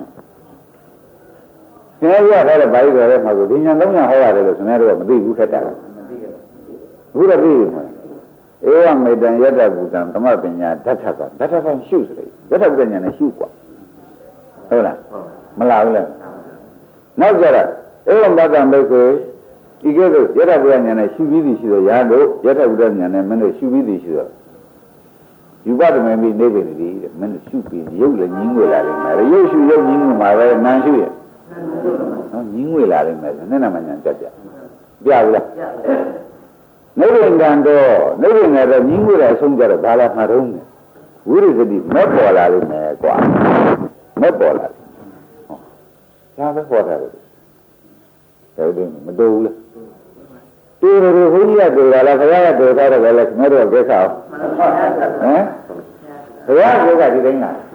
ဘူးခင်ဗျားရတဲ့ပါဠိတော်ထဲမှာကိုဒီညာသုံးညာဟောရတယ်လို့ခင်ဗျားတို့ကမသိဘူးခက်တာဘူးတော့သိပြီမလားဧဝမေတ္တံယတ္တဗုဒ္ဓံဓမ္မပညာဓာတ်ထကဓာတ်ထကရှုစလေဓာတ်ထဗုဒ္ဓညာနဲ့ရှုกว่าဟုတ်လားမလားဘူးလားနောက်ကြတော့ဧဝံဘဂံဘိက္ခေဤကဲ့သို့ယတ္တဗုဒ္ဓညာနဲ့ရှုပြီးသည်ရှိသောရာတို့ယတ္တဗုဒ္ဓညာနဲ့မင်းတို့ရှုပြီးသည်ရှိသောယူပဒမေမိနေပေသည်တဲ့မင်းတို့ရှုပြီးရုပ်လည်းညင်းငွေလာလိမ့်မယ်ရုပ်ရှုရုပ်ညင်းငွေမှာပဲနာမ်ရှုရနော်ညင်းငွေလာလိမ့်မယ်နဲ့နာမညာတက်ကြပြဘူးလားနိဗ္ဗာန်တော့နိဗ္ဗာန်ကတော့ညင်းငွေတဲ့အဆုံးကြတော့ဘာလာမှာတော့ဝိရိသတိမပေါ်လာလိမ့်မယ်ကွာမပေါ်လာဟောဒါပဲဟောတာလို့တယ်မတူဘူးလားတူတယ်ဘုန်းကြီးကတူတာလားခရကတူတာတော့လည်းခင်ဗျားတို့ကိစ္စအောင်ဟမ်ဘုရားကဒီတိုင်းလား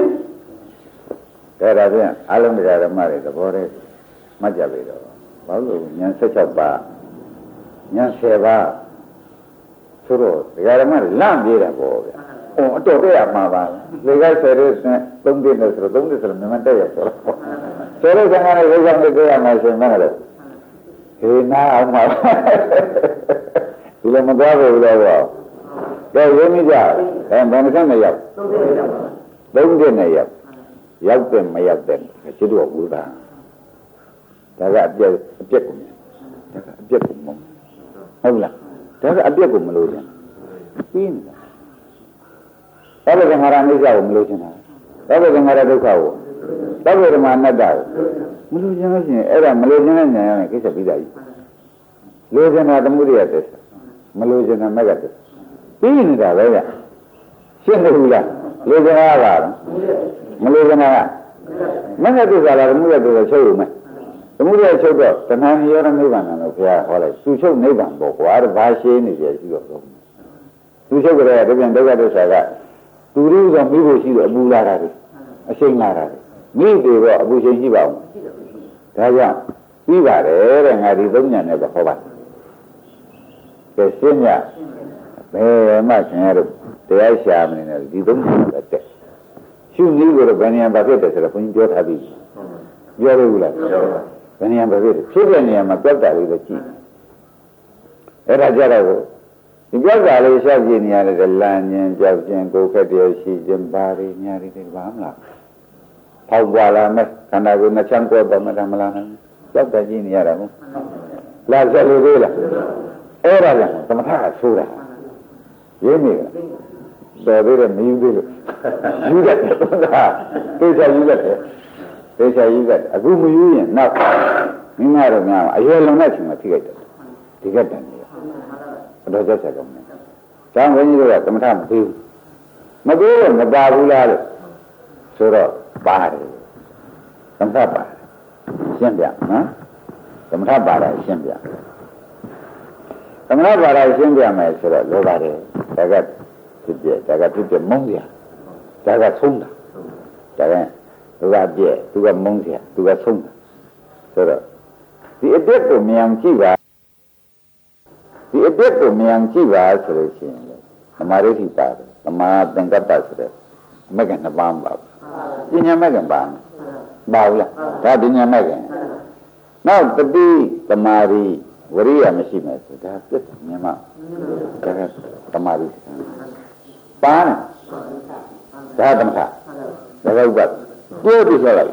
ဒါဒါပြန်အလုံးတရားဓမ္မတွေသဘောတည်းမှတ်ကြပြီတော့ဘာလို့ဉာဏ်၁၆ပါးဉာဏ်၁၀ပါးဆိုတော့တရားဓမ္မတွေလန့်ပြေးတာပေါ့ဗျာဟောအတော်တည်းရမှာပါလေကဆယ်ရဲနဲ့သုံးပြည့်နဲ့ဆိုတော့သုံးပြည့်ဆိုတော့မြန်တက်ရဆိုတော့ဆယ်ရဲကငါလည်းဝိဇ္ဇာနဲ့တွေ့ရမှာဆိုရင်မဟုတ်လို့ဒီနာအောင်ပါဒီလိုမသွားဘူးတော့ကဲရင်းမိကြအဲဘယ်နှခနဲ့ရောက်သုံးပြည့်နဲ့ရောက်ရောက်တယ်မရောက်တယ်ကျွတ်တော့ဘူးသားဒါကအပြက်အပြက်ကိုဒါကအပြက်ကိုမဟုတ်လားဒါကအပြက်ကိုမလို့ပြန်ပြီးနေတာဘာလို့ကငါရအိစ္ဆာကိုမလို့ချင်တာဘာလို့ကငါရဒုက္ခကိုဘာလို့ဓမ္မအနတ္တကိုမလို့ချင်လို့ရှိရင်အဲ့ဒါမလို့ချင်တဲ့ဉာဏ်ရတဲ့ကိစ္စပြီးသားကြီးလို့ချင်တာသမုဒိယသစ္စာမလို့ချင်တာမဂ္ဂသစ္စာပြီးနေတာပဲကရှင်းတယ်ဘူးလားလို့ချင်တာကမလို့ချင်တာကမဂ္ဂသစ္စာလားသမုဒိယသစ္စာချုပ်ရုံနဲ့သမုဒိယချုပ်တော့တဏှာနိရောဓနိဗ္ဗာန်လို့ဘုရားဟောလိုက်သူချုပ်နိဗ္ဗာန်ပေါ့ကွာဘာရှင်းနေကြရှိတော့သူချုပ်ကြတဲ့တပြန်ဒုက္ခဒုက္ခကသူရင်းဆိုမိဖို့ရှိတော့အပူလာတာလေအရှိန်လာတာလေမိတွေတော့အပူချိန်ရှိပါဦးဒါကြောင့်ပြီးပါတယ်တဲ့ငါဒီသုံးညနဲ့ပဲဟောပါကဲရှင်းညဘယ်မှခင်ရတော့တရားရှာမနေနဲ့ဒီသုံးညနဲ့တက်ရှုနည်းကိုတော့ဘယ်နေရာမှာဖြစ်တယ်ဆိုတော့ဘုန်းကြီးပြောထားပြီပြောရဘူးလားပြောပါဘယ်နေရာမှာဖြစ်တယ်ဖြစ်တဲ့နေရာမှာပြတ်တာလေးပဲကြည့်အဲ့ဒါကြတော့ဒီပြတ်တာလေးရှောက်ကြည့်နေရတယ်လမ်းခြင်းကြောက်ခြင်းကိုယ်ခက်တည်းရှိခြင်းဘာတွေညာတွေဘာမလားထောက်ပါလားမဲ့ခန္ဓာကိုယ်နှချမ်းပေါ်တော့မလားမလားကြောက်တယ်ကြည့်နေရတာဟုတ်လားဆက်လို့သေးလားအဲ့ဒါကြောင့်သမထကဆိုးတာရင်းနေတယ်တော်သေးတယ်မယူသေးလို့ယူတယ်ဆိုတာသိချာယူတယ်သိချာယူတယ်အခုမယူရင်နောက်မိမတို့များအရွယ်လုံးတဲ့ချိန်မှာထိခိုက်တယ်ဒီကတည်းကတော့ကြောက်ချက်ကောင်းတယ်။ကျောင်းဝင်းကြီးတို့ကသမထမသိဘူး။မသိတော့မပါဘူးလားလို့ဆိုတော့ပါတယ်။သမထပါတယ်။ရှင်းပြနော်။သမထပါတယ်ရှင်းပြ။သမထပါတယ်ရှင်းပြမယ်ဆိုတော့လိုပါတယ်။ဒါကဖြစ်ပြဒါကဖြစ်ပြမုန်းစရာ။ဒါကဆုံးတာ။ဒါကသူကပြည့်သူကမုန်းစရာသူကဆုံးတာဆိုတော့ဒီအတက်ကိုမြန်ကြည့်ပါဒီအတက်ကိုမြန်ကြည့်ပါဆိုလို့ရှိရင်သမာဓိရှိပါတယ်သမာသင်္ကပ္ပဆိုတဲ့အမကနှစ်ပါးပါပညာမကပါပါဘူးလားဒါပညာမကနောက်တတိသမာဓိဝရိယမရှိမယ်ဆိုဒါပြတ်မြင်မဒါကသမာဓိပါနေဒါသမထဒါကဥပ္ပပြည့်ပြီးဆိုလိုက်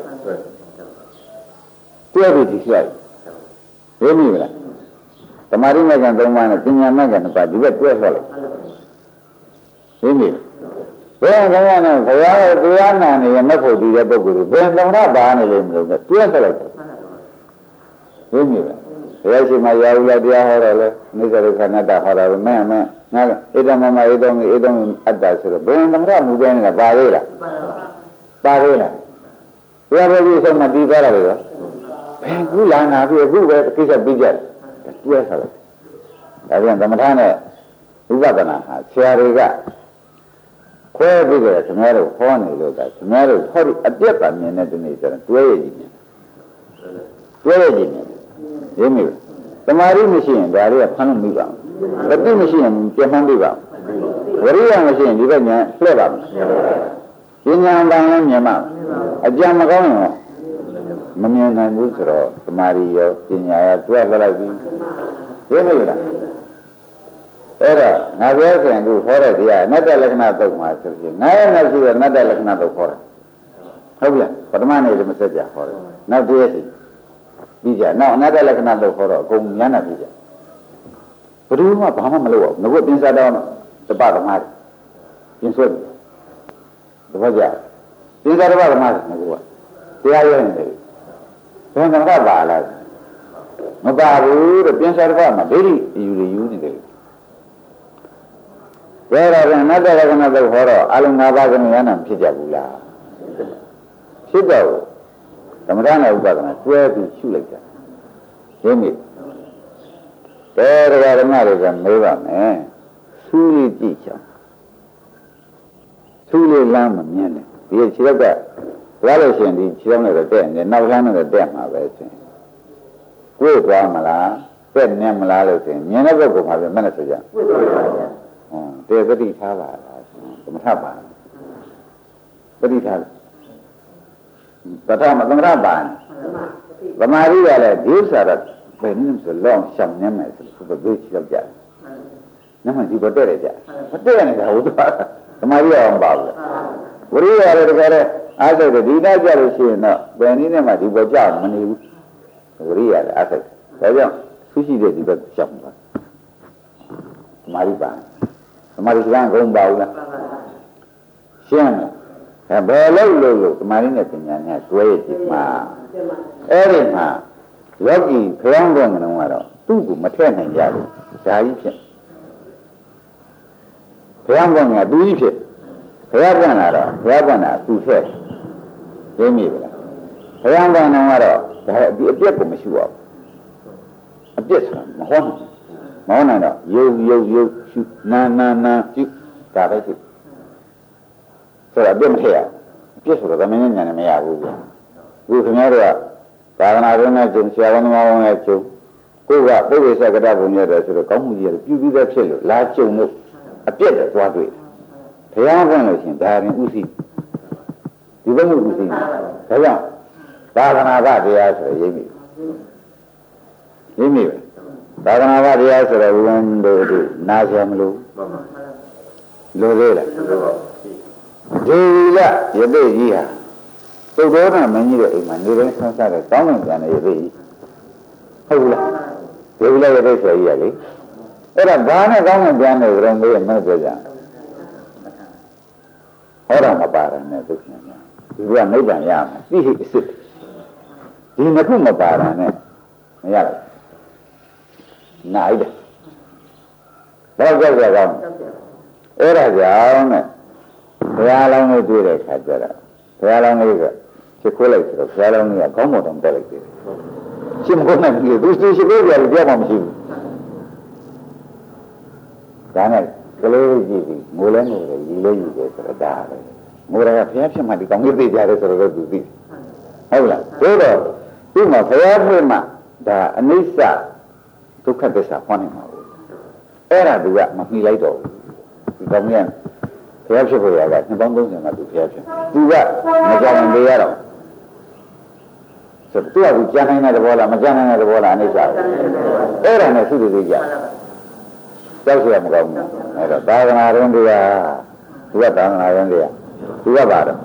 ပြည့်ပြီးဆိုလိုက်ရင်းမိလားသမာဓိမဲ့ကံသုံးပါးနဲ့ပညာမဲ့ကံနှစ်ပါးဒီဘက်တွဲဆွဲလိုက်ရှင်းပြီဘယ်ကောင်ကနဲ့ဘုရားရဲ့တရားနာနေရမဖို့ဒီတဲ့ပုဂ္ဂိုလ်တွေဘယ်သမထပါနေလို့မလို့တွဲဆွဲလိုက်ရှင်းပြီဘုရားရှင်မရာဟုလာတရားဟောတော့လေနိစ္စဒုက္ခအနတ္တဟောတာပဲမဲ့မဲ့ငါဧတမမဧတောဧတောအတ္တဆိုတော့ဘယ်သမထမူပဲနေတာပါသေးလားပါသေးလားဘုရားဘုရားဆုံးမတည်သွားတာလေဘယ်ကူလာနာပြီအခုပဲကိစ္စပြီးကြတယ်တွဲဆောက်လိုက်ဒါပြန်သမထနဲ့ဥပဒနာဟာဆရာတွေကခွဲပြီးကြတယ်ခင်ဗျားတို့ဟောနေလို့ကခင်ဗျားတို့ဟောဒီအပြက်ကမြင်တဲ့ဒီနေ့ကျတော့တွဲရည်ကြီးမြင်တွဲရည်ကြီးမြင်ရင်းမိသမာဓိမရှိရင်ဒါတွေကဖမ်းလို့မပြီးပါဘူးတတိမရှိရင်ပြန်မှန်းပြီးပါဝရိယမရှိရင်ဒီဘက်ညာလှည့်ပါမယ်ဉာဏ်ပန်းလည်းမြင်မှာအကြံမကောင်းရင်မမြင်နိုင်ဘူးဆိုတော့သမာဓိရောပညာရောတွဲလှလိုက်ပြီးရင်းမိလားအဲ့တော့ငါပြောခင်ကဟောတဲ့တရားနတ္တလက္ခဏာတုတ်မှာဆိုရင်ငါရဲ့နောက်ရှိတဲ့နတ္တလက္ခဏာတုတ်ဟောတာဟုတ်ပြီလားပထမနေ့လည်းမဆက်ကြဟောတယ်နောက်တည်းရှိပြီးကြနောက်အနတ္တလက္ခဏာတုတ်ဟောတော့အကုန်ဉာဏ်နဲ့ပြီးကြဘယ်သူမှဘာမှမလုပ်အောင်ငါကပြင်စားတော့တပသမားပြင်ဆွဲတပည့်ကြပြင်စားတပသမားငါကတရားရနေတယ်ဘယ်မှာပါလားမပါဘူးတဲ့ပြင်စားတပမှာဒိဋ္ဌိယူရယူနေတယ်ဘယ်တော့နတ္တလက္ခဏာတုတ်ဟောတော့အလုံး၅ပါးကဉာဏ်နဲ့ဖြစ်ကြဘူးလားဖြစ်တော့သမထနဲ့ဥပဒနာတွဲပြီးရှုလိုက်တာရင်းမိတဲ့တရားဓမ္မတွေကမေးပါမယ်ဆူးလေးကြည့်ချင်ဆူးလေးလမ်းမမြင်နဲ့ဒီခြေတော့ကလာလို့ရှိရင်ဒီခြေတော့နဲ့တက်နေနောက်လမ်းနဲ့တက်မှာပဲဆိုရင်ကိုယ်သွားမလားတက်နေမလားလို့ဆိုရင်မြင်တဲ့ဘက်ကမှပဲမနဲ့ဆိုကြကိုယ်သွားပါဗျာဟွန်းတေသတိထားပါလားသမထပါသတိထားပထမသမထပါသမာဓိကလည်းဒီဥစ္စာတော့ဘယ်နည်းဆိုလောင်းရှောင်နေမယ်ဆိုတော့ဘယ်ချောက်ကြနမဒီဘတက်ရကြမတက်ရနေတာဟုတ်သွားသမာဓိအောင်ပါဘူးဝရိယလည်းတကယ်လည်းအားစိတ်ဒီနာကြလို့ရှိရင်တော့ဘယ်နည်းနဲ့မှဒီဘကြမနေဘူးဝရိယလည်းအားစိတ်ဒါကြောင့်သူရှိတဲ့ဒီဘရှောင်ပါသမာဓိပါသမာဓိကံကုန်ပါဘူးလားရှင်းတယ်ဘယ်လို့လို့လို့သမာဓိနဲ့ပညာနဲ့တွဲရည်မှာအဲ့ဒီမှာယောဂီဖျောင်းတဲ့ငုံကတော့သူ့ကိုမထည့်နိုင်ကြဘူးဒါကြီးဖြစ်ဖျောင်းတဲ့ငါသူကြီးဖြစ်ဘုရားပြန်လာတော့ဘုရားပြန်လာသူထည့်သိမိပြီလားဖျောင်းတဲ့ငုံကတော့ဒါဒီအပြက်ကိုမရှိပါဘူးအပြက်ဆိုတာမဟောနိုင်မမောင်းနိုင်တော့ရုပ်ရုပ်ရုပ်ရှုနာနာနာရှုဒါပဲရှုဆိုတော့အပြစ်မထည့်ရအပြစ်ဆိုတော့သမင်းနဲ့ညာနဲ့မရဘူးဗျခုခင်ဗျားတို့ကသာသနာ့ရင်းနဲ့ကျုံဆရာကောင်းသမားကောင်းနဲ့ကျုံကိုယ်ကပုရိသကတ္တဘုံရတယ်ဆိုတော့ကောင်းမှုကြီးရတယ်ပြုပြီးသားဖြစ်လို့လာကျုံလို့အပြစ်တွေသွားတွေ့ဘုရားဖွင့်လို့ရှင်ဒါရင်ဥသိဒီဘက်မှုဥသိဒါကြောင့်သာသနာ့တရားဆိုရရိပ်ပြီရိပ်ပြီပဲသာသနာ့တရားဆိုတော့ဘုရားတို့တို့နားရမလို့လိုသေးလားဒီလရသေးကြီးဟာသုတ်တော်ကမင်းကြီးရဲ့အိမ်မှာနေတိုင်းဆန်းစားတဲ့ကောင်းကင်ပြန်တဲ့ရသေးကြီးဟုတ်လားဒီလရသေးဆိုကြီးရလေအဲ့ဒါဘာနဲ့ကောင်းကင်ပြန်တဲ့ကြုံလေးမင်းပြောကြဟောတာမပါရနဲ့သူခင်ဗျာဒီကနိဗ္ဗာန်ရမယ်သိဟိအစစ်ဒီနှစ်ခုမပါရနဲ့မရဘူးနိုင်တယ်ဘာကြောက်ကြကောင်းအဲ့ဒါကြောင့်နဲ့ဘုရားလောင်းလေးတွေ့တဲ့ခါကျတော့ဘုရားလောင်းလေးကချစ်ခိုးလိုက်ဆိုတော့ဘုရားလောင်းလေးကကောင်းမွန်တော်တက်လိုက်တယ်ရှင်းမကုန်နိုင်ဘူးသူရှိရှိကိုကြတယ်ကြောက်မှမရှိဘူးဒါနဲ့ကလေးကြည့်ပြီးငိုလဲနေတယ်ရီလဲယူတယ်ဆိုတော့ဒါပဲငိုရကဘုရားဖြစ်မှဒီကောင်းကြီးသိကြတယ်ဆိုတော့သူသိဟုတ်လားဒါတော့ဒီမှာဘုရားဖြစ်မှဒါအနိစ္စဒုက္ခသစ္စာဟောနေမှာဘူးအဲ့ဒါသူကမမှီလိုက်တော့ဘူးဒီကောင်းကြီးဘုရားဖြစ်ဖို့ရကနှစ်ပေါင်းသုံးဆယ်မှာသူဘုရားဖြစ်သူကမကြောက်ရင်သေးရတော့ဆိုတော့သူကကြာနိုင်တဲ့ဘောလားမကြာနိုင်တဲ့ဘောလားအနိစ္စအဲ့ဒါနဲ့သူတွေသိကြကြောက်เสียမကောင်းဘူးအဲ့တော့သာသနာ့ရင်းတွေကသူကသာသနာ့ရင်းတွေကသူကပါတော့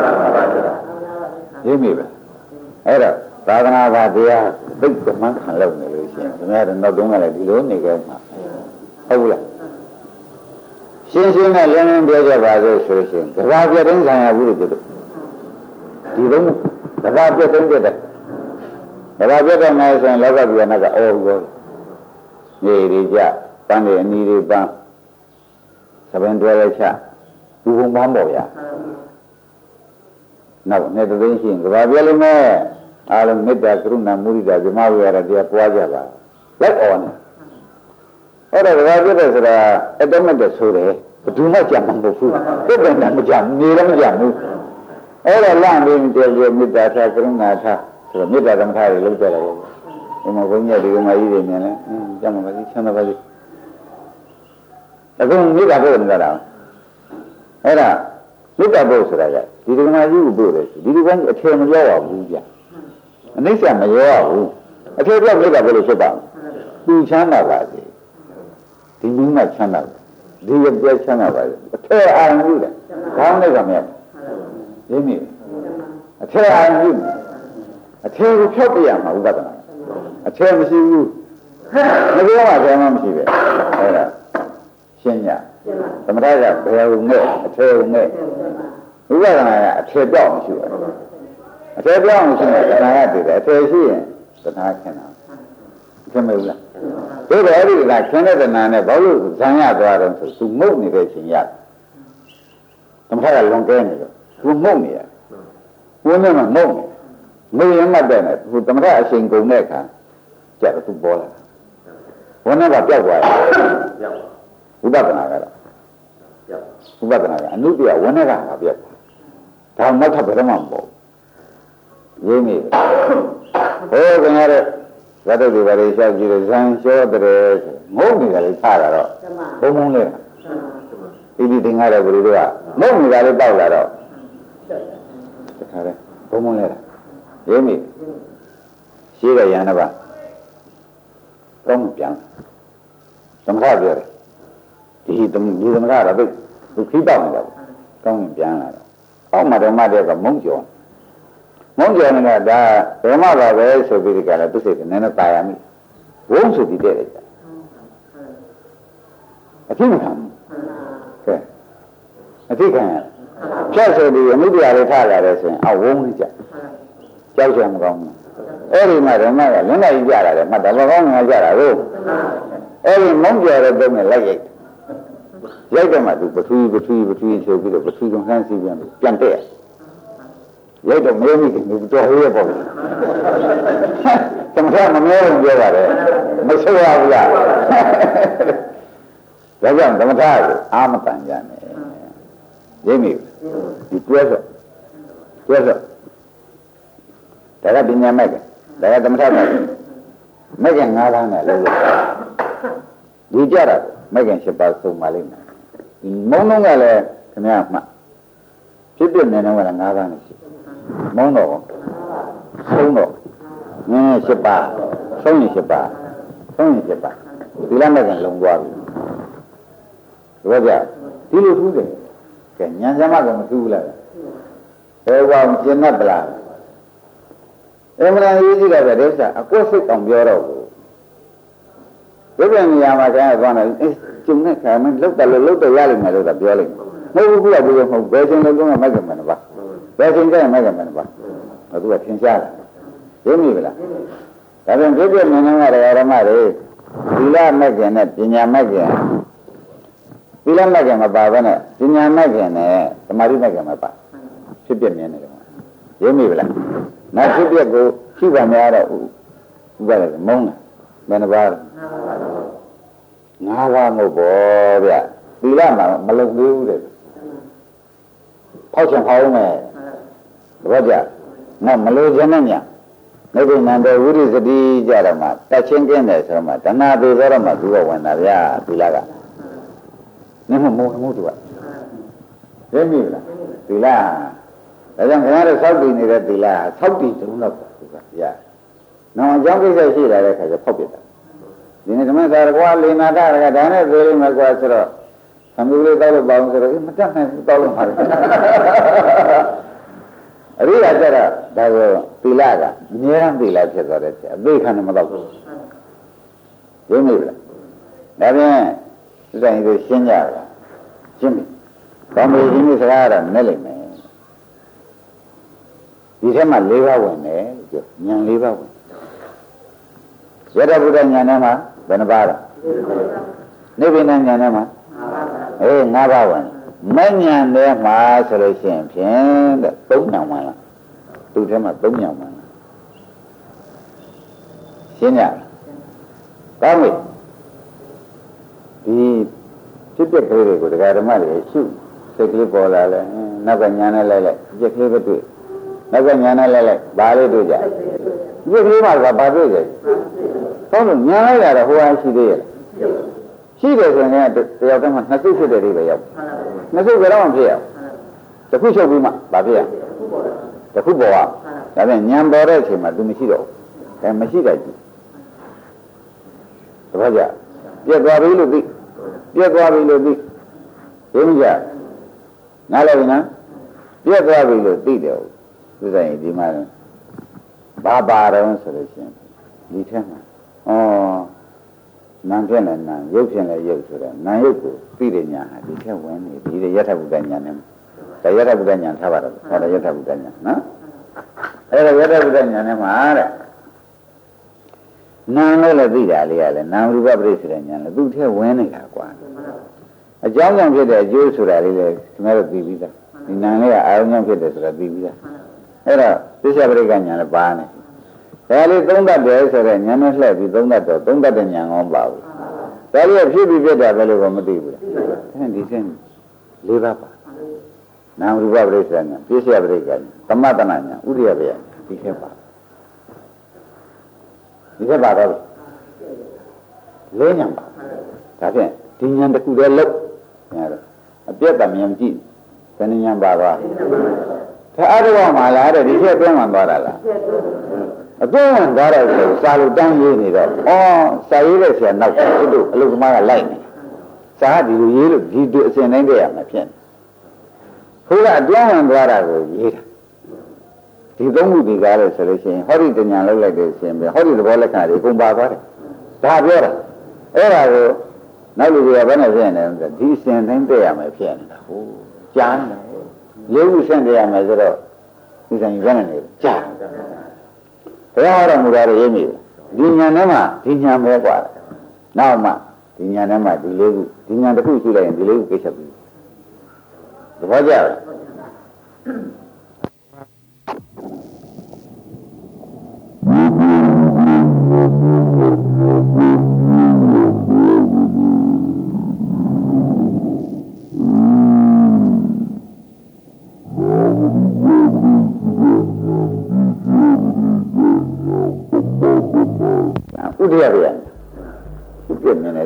ရင်းမိပဲအဲ့တော့သာသနာ့ဘာတရားသိက္ခာမှန်ခံလို့နေလို့ရှိရင်ခင်ဗျားတို့နောက်တုန်းကလည်းဒီလိုနေကြမှာဟုတ်ဘူးလားရှင်းရှင်းနဲ့လင်းလင်းပြောကြပါစို့ဆိုရှင်ကဘာပြတဲ့ဆံရဘူးလို့ပြောတယ်ဒီလုံးကဘာပြတဲ့ပြတဲ့ကဘာပြတဲ့မယ်ဆိုရင်လောကပြဏကအော်ပြောနေရကြပန်းတွေအနီတွေပန်းသဘင်တွဲလိုက်ချဘူဘုံပန်းပေါ်ရနောက်နဲ့တသိန်းရှိရင်ကဘာပြလို့မဲ့အားလုံးမေတ္တာကရုဏာမုဒိတာဇမဝိရတရားပွားကြပါလက်အော်နေအဲ့ဒါကဘာပြတဲ့ဆိုတာအတ္တမတ်တဲ့ဆိုတယ်ဘယ်သူမှကြံမမဟုတ်ဘူးပြတဲ့ကမကြံနေလည်းမကြံဘူးအဲ့ဒါလန့်ပြီးတည်းရဲ့မေတ္တာထားကရုဏာထားဆိုတော့မေတ္တာသမထတွေလုပ်ကြတယ်ပေါ့ဒီမှာဘုန်းကြီးတွေကဒီကမကြီးတွေမြင်လဲအင်းကြမှာပါစီချမ်းသာပါစီအခုမေတ္တာပို့နေတာအဲ့ဒါမေတ္တာပို့ဆိုတာကဒီဒီကမကြီးကိုပို့တယ်ဒီဒီကမကြီးအထည်မပြောပါဘူးကြာအနိစ္စမရောရဘူးအထည်ပြောမေတ္တာပို့လို့ဖြစ်ပါသူချမ်းသာပါစေဒီနည်းနဲ့ချမ်းသာဒီရပြချမ်းသာပါစေအထည်အာရုံပြုတယ်ခေါင်းနဲ့ကမြတ်ရင်းမိအထည်အာရုံပြုအထည်ကိုဖြောက်ပြရမှာဥပဒနာအထည်မရှိဘူးမပြောမှဆရာမမရှိပဲအဲ့ဒါရှင်းညသမထကဘယ်လိုနဲ့အထည်နဲ့ဥပဒနာကအထည်ပြောက်မရှိဘူးအထည်ပြောက်မရှိရင်တဏှာကတည်တယ်အထည်ရှိရင်တဏှာခင်းတာခင်းမလို့လားဒါတော့အဲ့ဒီကခင်းတဲ့တဏှာနဲ့ဘာလို့ဇံရသွားတယ်ဆိုသူမုတ်နေတဲ့ချိန်ရသမထကလွန်ကဲနေတော့သူမုတ်နေရဘုန်းနဲ့မမုတ်နေမုတ်ရင်မှတ်တယ်နဲ့သူသမထအချိန်ကုန်တဲ့အခါကြတော့သူပေါ်လာဘုန်းနဲ့ကပြောက်သွားတယ်ဥပဒနာကတော့ဥပဒနာကအနုတ္တိယဝဏ္ဏကငါပြတ်ဒါမှနောက်ထပ်ဘယ်တော့မှမပေါ်ရင်းနေဟိုကငါတဲ့ဇတ်တုတွေဘာတွေရှောက်ကြည့်လို့ဇံလျှောတဲ့ငုံနေတယ်လေချတာတော့ဘုံဘုံလေးဒီဒီတင်ရတဲ့ဘုရားတို့ကငုံနေတာလေးတောက်လာတော့တခါတည်းဘုံဘုံလေးရင်းနေရှိတဲ့ရဟန်းတစ်ပါးကောင်းပြန်သမထပြောတယ်ဒီဒီသမထကတော့သူခိတောက်နေတော့ကောင်းပြန်လာတော့အောက်မှာဓမ္မတဲ့ကမုံကျော်မုံကျော်နေတာဒါဓမ္မပါပဲဆိုပြီးဒီကလည်းသူစိတ်ကနည်းနည်းပါရမိဝုန်းဆိုပြီးတဲ့တယ်အဖြစ်မခံဘူးကဲအဖြစ်ခံရဖြတ်ဆိုပြီးအမှုတရားတွေထားလာတယ်ဆိုရင်အောက်ဝုန်းနေကြကြောက်ချင်မကောင်းဘူးအဲ့ဒီမှာဓမ္မကလင်းလိုက်ကြတာလေမှတ်တယ်ဘာကောင်းငါကြတာကိုအဲ့ဒီမုံကျော်တဲ့တုံးနဲ့လိုက်ရိုက်ရိုက်တယ်မှသူပထူပထူပထူဆိုပြီးတော့ပထူကဟန်းစီပြန်ပြန်တဲ့ရိုက်တော့မင်းမိခင်သူတော်ဟေးပေါ့သမထမမျိုးပြောပါတယ်မဆိုးရဘူးလားဒါကြောင့်သမထကိုအာမတန်ကြနဲ့ရင်းမိဒီတွဲဆိုတွဲဆိုဒါကပညာမဲ့ကဒါကသမထမဲ့မဲ့ကငါးပါးနဲ့လို့ဒီကြတာမဲ့က၈ပါးစုံပါလိမ့်မယ်ဒီမုံလုံးကလည်းခင်ဗျာမှဖြစ်ပြနေတော့ကလည်းငါးပါးနဲ့ရှိမုံတော့ဆုံးတော့ငင်း၈ပါးဆုံးရင်၈ပါးဆုံးရင်၈ပါးဒီလမဲ့ကလုံသွားပြီဒီကဒီလိုထူးတယ်ကဲညာစမကမထူးလားဘယ်ကောင်ကျင်တ်ပလားအမှန်တရားရေးကြည့်တာပဲဒိဋ္ဌာအကွက်စိတ်အောင်ပြောတော့ဘူးဒီပြန်နေရာမှာကျန်သွားတယ်ကျုံနဲ့ခါမင်းလောက်တယ်လို့လောက်တယ်ရလိမ့်မယ်လို့ပြောလိုက်မဟုတ်ဘူးကဘယ်လိုမဟုတ်ဘယ်ချိန်လုံးကမိုက်ကမှန်ပါဘယ်ချိန်ကျရင်မိုက်ကမှန်ပါသူကသင်ရှားတယ်ရင်းမိဗလားဒါပြန်ပြည့်ပြည့်မြင်နေတာဓမ္မတွေသီလမဲ့ခင်နဲ့ပညာမဲ့ခင်သီလမဲ့ခင်မပါဘဲနဲ့ပညာမဲ့ခင်နဲ့သမာဓိမဲ့ခင်မပါဖြစ်ပြမြင်နေတယ်ရင်းမိဗလားနောက်ဖြစ်ပြကိုရှိပါများတော့ဥပဒေမုန်းတယ်ဘယ်နှပါးငါးပါးမဟုတ်ဘောဗျသီလမှာမလုံသေးဘူးတဲ့ဖောက်ချင်ဖောက်မယ်ဘောကြနော်မလို့ခြင်းနဲ့ညာနိဗ္ဗာန်တဲ့ဝိရိသတိကြတော့မှတတ်ချင်းကင်းတယ်ဆိုတော့မှတဏှာသေးတော့မှသူကဝင်တာဗျာသီလကနည်းမမိုးမှုတူကသိပြီလားသီလဒါကြောင့်ခင်ဗျားတို့စောက်တည်နေတဲ့သီလစောက်တည်တုံးတော့သူကဗျာနော်အကြောင်းကိစ္စရှိလာတဲ့ခါကျဖောက်ပြတာဒီနေ့ဓမ္မသာရကွာလေနာတာကဒါနဲ့သေးလိမ့်မယ်ကွာဆိုတော့သံဃာလေးတောက်လို့ပေါအောင်ဆိုတော့မတတ်နိုင်ဘူးတောက်လို့မှာတယ်အရိယာကျတော့ဒါကိုသီလကအများအားသီလဖြစ်သွားတယ်အသိခံမတော့ဘူးရင်းမိလားဒါပြန်စတဲ့ကိုရှင်းကြတာရှင်းပြီဘာမေးခြင်းစကားကတော့နဲ့လိမ့်မယ်ဒီထဲမှာ၄ပါးဝင်တယ်ပြောဉာဏ်၄ပါးဝင်ရတ္တဗုဒ္ဓဉာဏ်ထဲမှာဘယ်နှပါးလဲနိဗ္ဗာန်ဉာဏ်ထဲမှာအေး၅ပါးဝင်မဉ္ဇဉ်ထဲမှာဆိုလို့ရှိရင်ဖြင့်တဲ့သုံးဉာဏ်ဝင်လားသူထဲမှာသုံးဉာဏ်ဝင်လားရှင်းရလားကောင်းပြီဒီဖြစ်တဲ့ကလေးတွေကိုဒကာဓမ္မတွေရှုစိတ်ကလေးပေါ်လာလဲနောက်ကညာနဲ့လိုက်လိုက်ကြက်ကလေးပဲတွေ့နောက်ကညာနဲ့လိုက်လိုက်ဘာလေးတွေ့ကြကြက်ကလေးမှာကဘာတွေ့ကြဟုတ်လို့ညာလိုက်တာတော့ဟိုအားရှိသေးရဲ့ရှိတယ်ဆိုရင်တယောက်တည်းမှာနှစ်စုဖြစ်တဲ့တွေပဲရောက်နှစ်စုကတော့မဖြစ်ရဘူးတစ်ခုချုပ်ပြီးမှဘာဖြစ်ရတစ်ခုပေါ်ရဒါပြန်ညံပေါ်တဲ့အချိန်မှာ तू မရှိတော့ဘူးအဲမရှိတဲ့ကြည့်တပည့်ကြပြက်သွားပြီလို့သိပြက်သွားပြီလို့သိသိမကြနားလည်ပြီနော်ပြက်သွားပြီလို့သိတယ်သူဆိုင်ဒီမှာဘာပါတော့ဆိုလို့ရှိရင်ဒီထက်မှာဩနာမ်ဖြစ်နေနာမ်ရုပ်ဖြစ်နေရုပ်ဆိုတော့နာမ်ရုပ်ကိုသိတဲ့ညာဟာဒီထက်ဝင်နေဒီရထဗုဒ္ဓညာနဲ့ဒါရထဗုဒ္ဓညာထားပါတော့ဟောတယ်ရထဗုဒ္ဓညာနော်အဲ့ဒါရထဗုဒ္ဓညာနဲ့မှာတဲ့နာမ်လို့လည်းသိတာလေးကလည်းနာမ်ရူပပရိစ္ဆေဒညာလည်းသူ့ထက်ဝင်နေတာကွာအကြောင်းကြောင့်ဖြစ်တဲ့အကျိုးဆိုတာလေးလည်းခင်ဗျားတို့သိပြီးသားဒီနာမ်လေးကအာရုံကြောင့်ဖြစ်တယ်ဆိုတာသိပြီးသားအဲ့တော့သစ္စာပရိက္ခညာလည်းပါနေဒါလေးသုံးတတ်တယ်ဆိုတော့ညာနဲ့လှည့်ပြီးသုံးတတ်တော့သုံးတတ်တဲ့ညာကောင်းပါဘူးဒါလေးဖြစ်ပြီးဖြစ်တာပဲလို့မသိဘူးလားအဲဒီစင်းလေးပါပါနာမ်ရူပပရိစ္ဆေဒညာသစ္စာပရိက္ခညာသမတနာညာဥရိယပယဒီထက်ပါဒီထက်ပါတော့လေးညာပါဒါဖြင့်ဒီညာတစ်ခုတည်းလို့ညာတော့အပြတ်တမြင်ကြည့်ဘယ်ညာပါသွားဒါအရောမှာလားတဲ့ဒီထက်အတွင်းမှာသွားတာလားအတွင်းဝင်သွားတော့ဆိုစာလို့တန်းရေးနေတော့ဩစာရေးတဲ့ဆရာနောက်သူတို့အလုပ်သမားကလိုက်နေစာကဒီလိုရေးလို့ဒီအစဉ်တိုင်းကြရမှာဖြစ်နေခိုးကအတွင်းဝင်သွားတာကိုရေးတာဒီသုံးခုဒီကားလို့ဆိုလို့ရှိရင်ဟောဒီတညာလောက်လိုက်တဲ့အရှင်ပဲဟောဒီသဘောလက္ခဏာတွေအကုန်ပါသွားတယ်ဒါပြောတာအဲ့ဒါကိုနောက်လူတွေကဘယ်နဲ့ဖြစ်နေလဲဆိုဒီအစဉ်တိုင်းကြရမှာဖြစ်နေတာဟိုကြားနေတာလေးခုဆင့်ကြရမယ်ဆိုတော့ဒီဆိုင်ဘယ်နဲ့နေကြားဘယ်ဟောတော်မူတာတွေရေးမိဒီညာထဲမှာဒီညာပဲกว่าနောက်မှဒီညာထဲမှာဒီလေးခုဒီညာတစ်ခုရှိလိုက်ရင်ဒီလေးခုကိစ္စပြီသဘောကျလား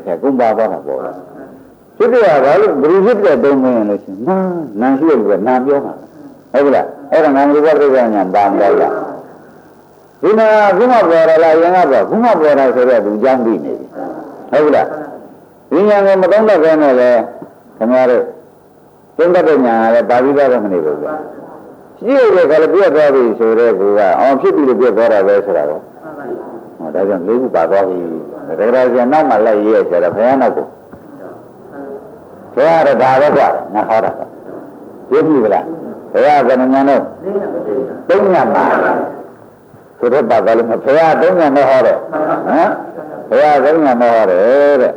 ချက်ကုပါသွားတာပေါ့ဖြစ်တယ်ကဘာလို့ဘယ်လိုဖြစ်တဲ့တုံးမင်းလို့ရှင်နာနာရှိလို့ကနာပြောမှာဟုတ်ကလားအဲ့ဒါနာမည်ဘုရားညာပါမလိုက်လားဒီမှာခုမှပေါ်ရလားရင်ကပေါ်ခုမှပေါ်တာဆိုတော့သူကြောင်းပြီးနေပြီဟုတ်လားဒီညာကမသုံးတော့ဘဲနဲ့လေခင်ဗျားတို့သုံးတဲ့ညာကလည်းပါဠိတော်ကမနေဘူးဗျာရှိရတဲ့ခါလည်းပြတ်သွားပြီဆိုတော့ကူကအောင်ဖြစ်ပြီလို့ပြတ်သွားတာပဲဆိုတာတော့ဟောဒါကြောင့်လေးခုပါသွားပြီဒါကြရာကျနောက်မှလိုက်ရေးရဆိုတော့ဘုရားနောက်ကိုဘုရားတော့ဒါပဲကွာငါဟောတာပြည့်ပြီလားဘုရားကလည်းညာတော့သုံးညာပါဆိုတော့ပါသွားလို့ဘုရားသုံးညာမဟောတယ်ဟမ်ဘုရားသုံးညာမဟောတယ်တဲ့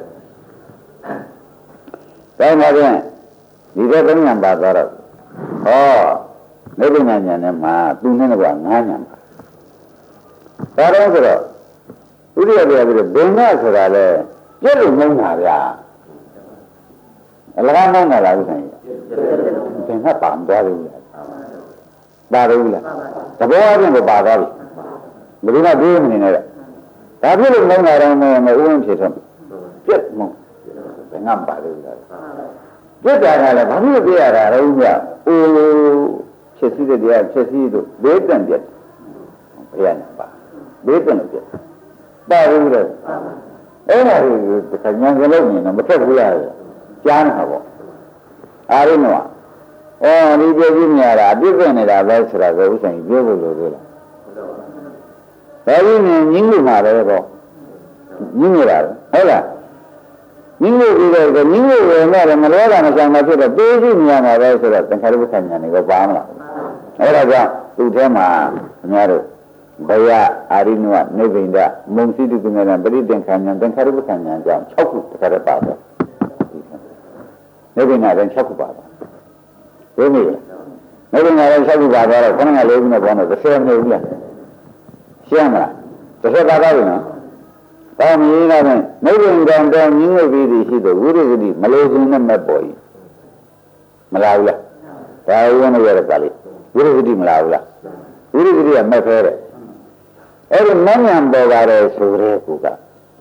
တိုင်းပါပြန်ဒီတဲ့သုံးညာပါသွားတော့ဟောနိဗ္ဗာန်ညာနဲ့မှာသူနဲ့ကငါးညာပါဒါတော့ဆိုတော့ဥရိယတရားပြီးတော့ဘုံကဆိုတာလေပြည့်လို့မုန်းတာဗျာအလကားမုန်းတာလားဥဆိုင်ဘုံကပါမသွားဘူးလားပါတော့လားတဘောအပြင်ကိုပါသွားပြီဘယ်လိုမှပြေးမနေနဲ့ဒါပြည့်လို့မုန်းတာတော့မဥဝင်ဖြစ်တော့ပြည့်မုန်းဘယ်ငါပါလို့လားပြည့်တာကလည်းဘာလို့ပြရတာလဲဥညာအိုးဖြစ်စီတဲ့တရားဖြစ်စီတို့ဘေးတန်ပြတ်ဘယ်ရနေပါဘေးတန်ပြတ်ပါဘူးလေအဲ့ဒါကိုတခါညာကလေးနေတော့မထက်ဘူးလားကြားနေတာပေါ့အားရင်းတော့အော်ဒီပြည့်ကြီးများတာအပြည့်ပြည့်နေတာပဲဆိုတာကိုဥဆိုင်ပြောဖို့လိုသေးလားဒါကြီးနေညင်းလို့မှာပဲပေါ့ညင်းနေတာဟုတ်လားညင်းလို့ပြီးတော့ညင်းလို့ဝင်တော့မလောတာမဆောင်တာဖြစ်တော့ပြေးကြည့်နေရမှာပဲဆိုတော့သင်္ခါရုပ္ပခဏညာနေကိုပါမလားအဲ့ဒါကြောင့်သူ့ထဲမှာခင်ဗျားတို့ဘယအာရိနဝနိဗ္ဗိန္ဒမုံစိတုကမေနပရိသင်္ခာညာသင်္ခါရုပ္ပခဏညာကြောင့်၆ခုတခါတည်းပါတော့နိဗ္ဗိန္ဒရင်၆ခုပါတော့သိပြီနိဗ္ဗိန္ဒရင်၆ခုပါတော့ခဏကလေးခုနဲ့ပေါင်းတော့တစ်ဆယ်မဟုတ်ဘူးလားရှင်းမလားတစ်ဆယ်ပါတော့ပြီနော်တောင်းမြင်လာတဲ့နိဗ္ဗိန္ဒတောင်းမြင်လို့ပြီးသည်ရှိတော့ဝိရိယတိမလို့ခြင်းနဲ့မဲ့ပေါ်ကြီးမလားဘူးလားဒါဝင်ရတဲ့ပါဠိဝိရိယတိမလားဘူးလားဝိရိယတိကမဲ့ဖဲတဲ့အဲ့ဒီမဉ္ဇဉ်ပေါ်ပါတဲ့ဆိုတဲ့ကူက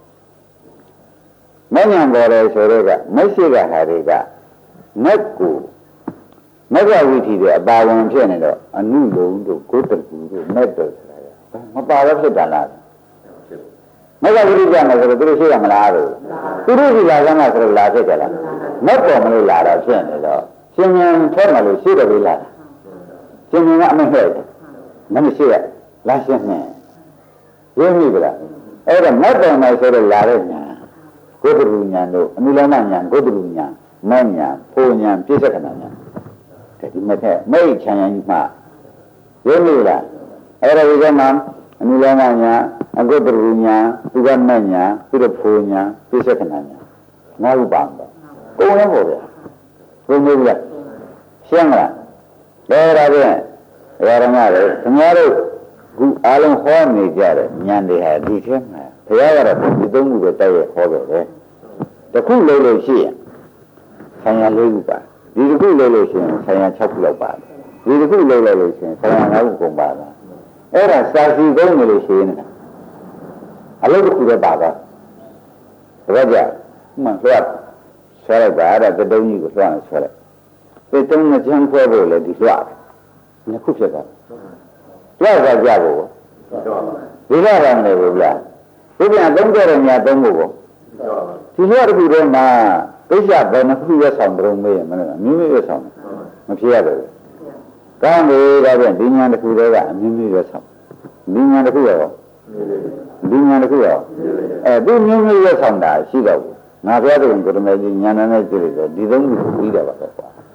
မဉ္ဇဉ်ပေါ်တဲ့ဆိုတဲ့ကမရှိကဟာတွေကမက်ကူမဂ္ဂဝိသီတဲ့အပါဝင်ဖြစ်နေတော့အနုလုံတို့ကိုယ်တကူတို့မက်တော်ဆိုတာမပါတော့ဖြစ်တာလားမဂ္ဂဝိသီကမယ်ဆိုတော့သူတို့ရှိရမလားလို့သူတို့ရှိလာစမ်းတာဆိုတော့လာဖြစ်ကြလားမက်တော်မလို့လာတော့ဖြစ်နေတော့ရှင်ဉာဏ်ထဲမှာလို့ရှိတယ်လို့လာတာရှင်ဉာဏ်ကအမဟဲ့တယ်မမရှိရလာရှင်းနေရင်းပြီဗလားအဲ့ဒါမတ်တော်မယ်ဆိုတော့လာတဲ့ညာကိုယ်တလူညာတို့အနုလောမညာကိုယ်တလူညာမညာဖိုလ်ညာပြည့်စက်ခဏညာဒီမဲ့တဲ့မိတ်ချမ်းရင်းမှရင်းပြီလားအဲ့ဒါဒီကမှအနုလောမညာအကိုယ်တလူညာသူကမညာသူတို့ဖိုလ်ညာပြည့်စက်ခဏညာငါ့ဥပါတော့ကိုယ်လည်းပေါ့ဗျာကိုယ်မျိုးလားရှင်းလားဒါရတဲ့ရရမလေခင်ဗျားတို့ခုအားလုံးဟောနေကြတယ်ဉာဏ်တွေဟာဒီထဲမှာဘုရားကတော့ဒီသုံးခုပဲတိုက်ရဟောတယ်ပဲတခုလုံးလို့ရှိရင်ဆံရလေးခုပါဒီတစ်ခုလုံးလို့ရှိရင်ဆံရ၆ခုလောက်ပါတယ်ဒီတစ်ခုလုံးလိုက်လို့ရှိရင်ဆံရ၅ခုကုန်ပါလားအဲ့ဒါစာစီကုန်းနေလို့ရှိရင်အလုပ်တစ်ခုပဲပါတော့ဒါကြမှန်ဆွဲဆွဲလိုက်ပါအဲ့ဒါတတုံးကြီးကိုဆွဲအောင်ဆွဲလိုက်ဒီတုံးနဲ့ချမ်းခွဲဖို့လေဒီဆွဲနှစ်ခုဖြစ်သွားတယ်ကြွားကြဖို့ဒီကရမယ်ဘူးလားဒီပြန်သုံးကြတဲ့ညာသုံးဖို့ပေါ့ဒီလိုတစ်ခုတည်းမှာပိဿဘယ်နှခုရဆောင်ကြုံမေးရမလဲမိမိရဆောင်မဖြစ်ရဘူးကောင်းပြီဒါပြန်ဒီညာတစ်ခုတည်းကအမိမိရဆောင်ဒီညာတစ်ခုရောဒီညာတစ်ခုရောအဲဒီမိမိရဆောင်တာရှိတော့ငါပြောတဲ့ကိုယ်တည်းကြီးညာနဲ့ကြည့်လို့ဒီသုံးခုပြီးတာပါတော့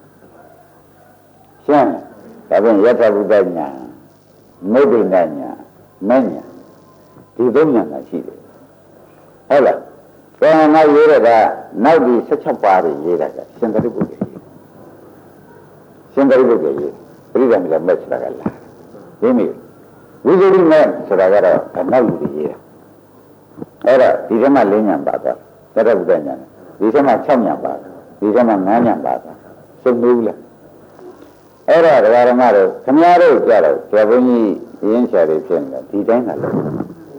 ရှင်းဒါပြန်ယထာဘုဒ္ဓညာနိဗ္ဗိန္ဒညာမဉ္ဇဉ်ဒီသုံးညာကရှိတယ်ဟုတ်လားဘယ်မှာရေးရတာနောက်ဒီ၁၆ပါးတွေရေးတာကရှင်သာရိပုတ္တရာရေးရှင်သာရိပုတ္တရာရေးပြိဿမိလမက်ဆိုတာကလားဒီမိဝိသုဒ္ဓိမက်ဆိုတာကတော့နောက်လူတွေရေးတာအဲ့တော့ဒီထဲမှာ၄ညာပါသွားယထာဘုဒ္ဓညာဒီထဲမှာ၆ညာပါဒီထဲမှာ၅ညာပါသွားစုံလို့လားအဲ့ဒါဒကာရမတို့ခမည်းတော်ကြတော့ကျေဘုန်းကြီးရင်းချာတွေဖြစ်နေတာဒီတိုင်းကလည်း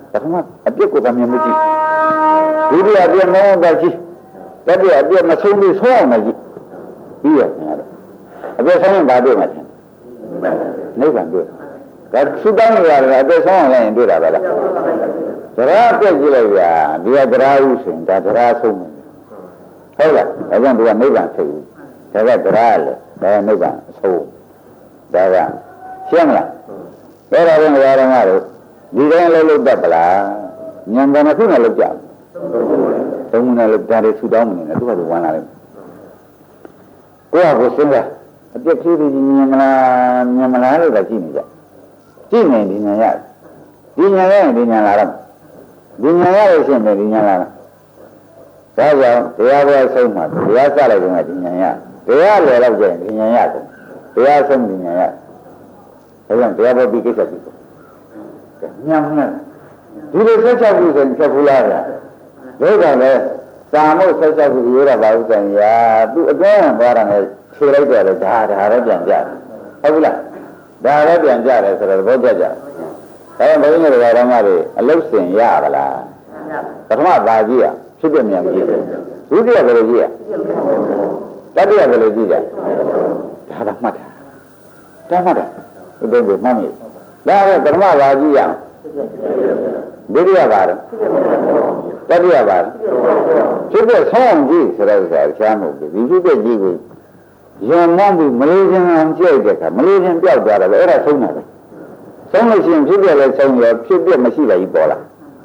ပထမအပြစ်ကိုသာမြင်မှုကြည့်ဒုတိယအပြစ်မောင်းတာကြည့်တတိယအပြစ်မဆုံးဘူးဆုံးအောင်မကြည့်ပြီးရခင်ဗျာအပြစ်ဆုံးရင်ဘာတွေ့မှာလဲနိဗ္ဗာန်တွေ့ဒါသုတ္တန်ရတယ်အပြစ်ဆုံးအောင်လည်းတွေ့တာပဲလားတရားပြည့်ကြည့်လိုက်ဗျာဒီကတရားဥစဉ်ဒါတရားဆုံးဟုတ်လားအဲကြောင့်သူကနိဗ္ဗာန်သိဘူးဒါကတရားလေဒါကနိဗ္ဗာန်အဆုံးဒါကရှင်းမလားအဲ့ဒါလည်းတရားတော်ကတော့ဒီတိုင်းလည်းလုပ်တတ်ပလားဉာဏ်တော်နဲ့ခုနလုပ်ကြသုံးခုနဲ့လုပ်တာတွေဆူတောင်းမနေနဲ့သူကသူဝင်လာတယ်ကိုယ့်ဟာကိုယ်စဉ်းစားအပြစ်ကြီးကြီးမြင်မလားမြင်မလားလို့သာကြည့်နေကြကြည့်နေဒီဉာဏ်ရဒီဉာဏ်ရရင်ဒီဉာဏ်လာတော့ဒီဉာဏ်ရလို့ရှိရင်ဒီဉာဏ်လာတာဒါကြောင့်တရားပွဲဆုံးမှာတရားစလိုက်တော့ဒီဉာဏ်ရတရားလေတော့ကျရင်ဒီဉာဏ်ရတယ်တရားဆုံးဒီဉာဏ်ရဒါကြောင့်တရားပွဲပြီးကိစ္စပြီးညံ့နဲ့ဒီလိုဆက်ချက်ပြီးဆိုရင်ဖြတ်ဘူးလားဗျာဒုက္ခလည်းသာမို့ဆက်ချက်ပြီးရိုးတာပါဥစ္စာညာသူအကျဉ်းသွားတာနဲ့ခြေလိုက်တယ်ဒါဒါတော့ပြန်ကြတယ်ဟုတ်ဘူးလားဒါတော့ပြန်ကြတယ်ဆိုတော့ဘောကြကြဒါပေမဲ့ဘုန်းကြီးတွေကဓမ္မတွေအလုတ်စင်ရပါလားပထမသာကြည့်ရဖြစ်တဲ့မြန်ကြည့်တယ်ဒုတိယဘယ်လိုကြည့်ရတတိယဘယ်လိုကြည့်ကြဒါတော့မှတ်တာဒါမှတ်တာဒီလိုမှတ်မိဒါကပထမသာကြည့်ရဒုတိယပါတော့တတိယပါဖြစ်တဲ့ဆောင်းကြည့်ဆိုတော့ဆရာမဟုတ်ဘူးဒီဖြစ်တဲ့ကြည့်ကိုယုံမှန်းပြီးမလို့ခြင်းအောင်ကြည့်တဲ့အခါမလို့ခြင်းပြောက်သွားတယ်အဲ့ဒါဆုံးတာပဲဆုံးလို့ရှိရင်ဖြစ်ပြလဲဆုံးရဖြစ်ပြမရှိပါဘူးပေါ်လာ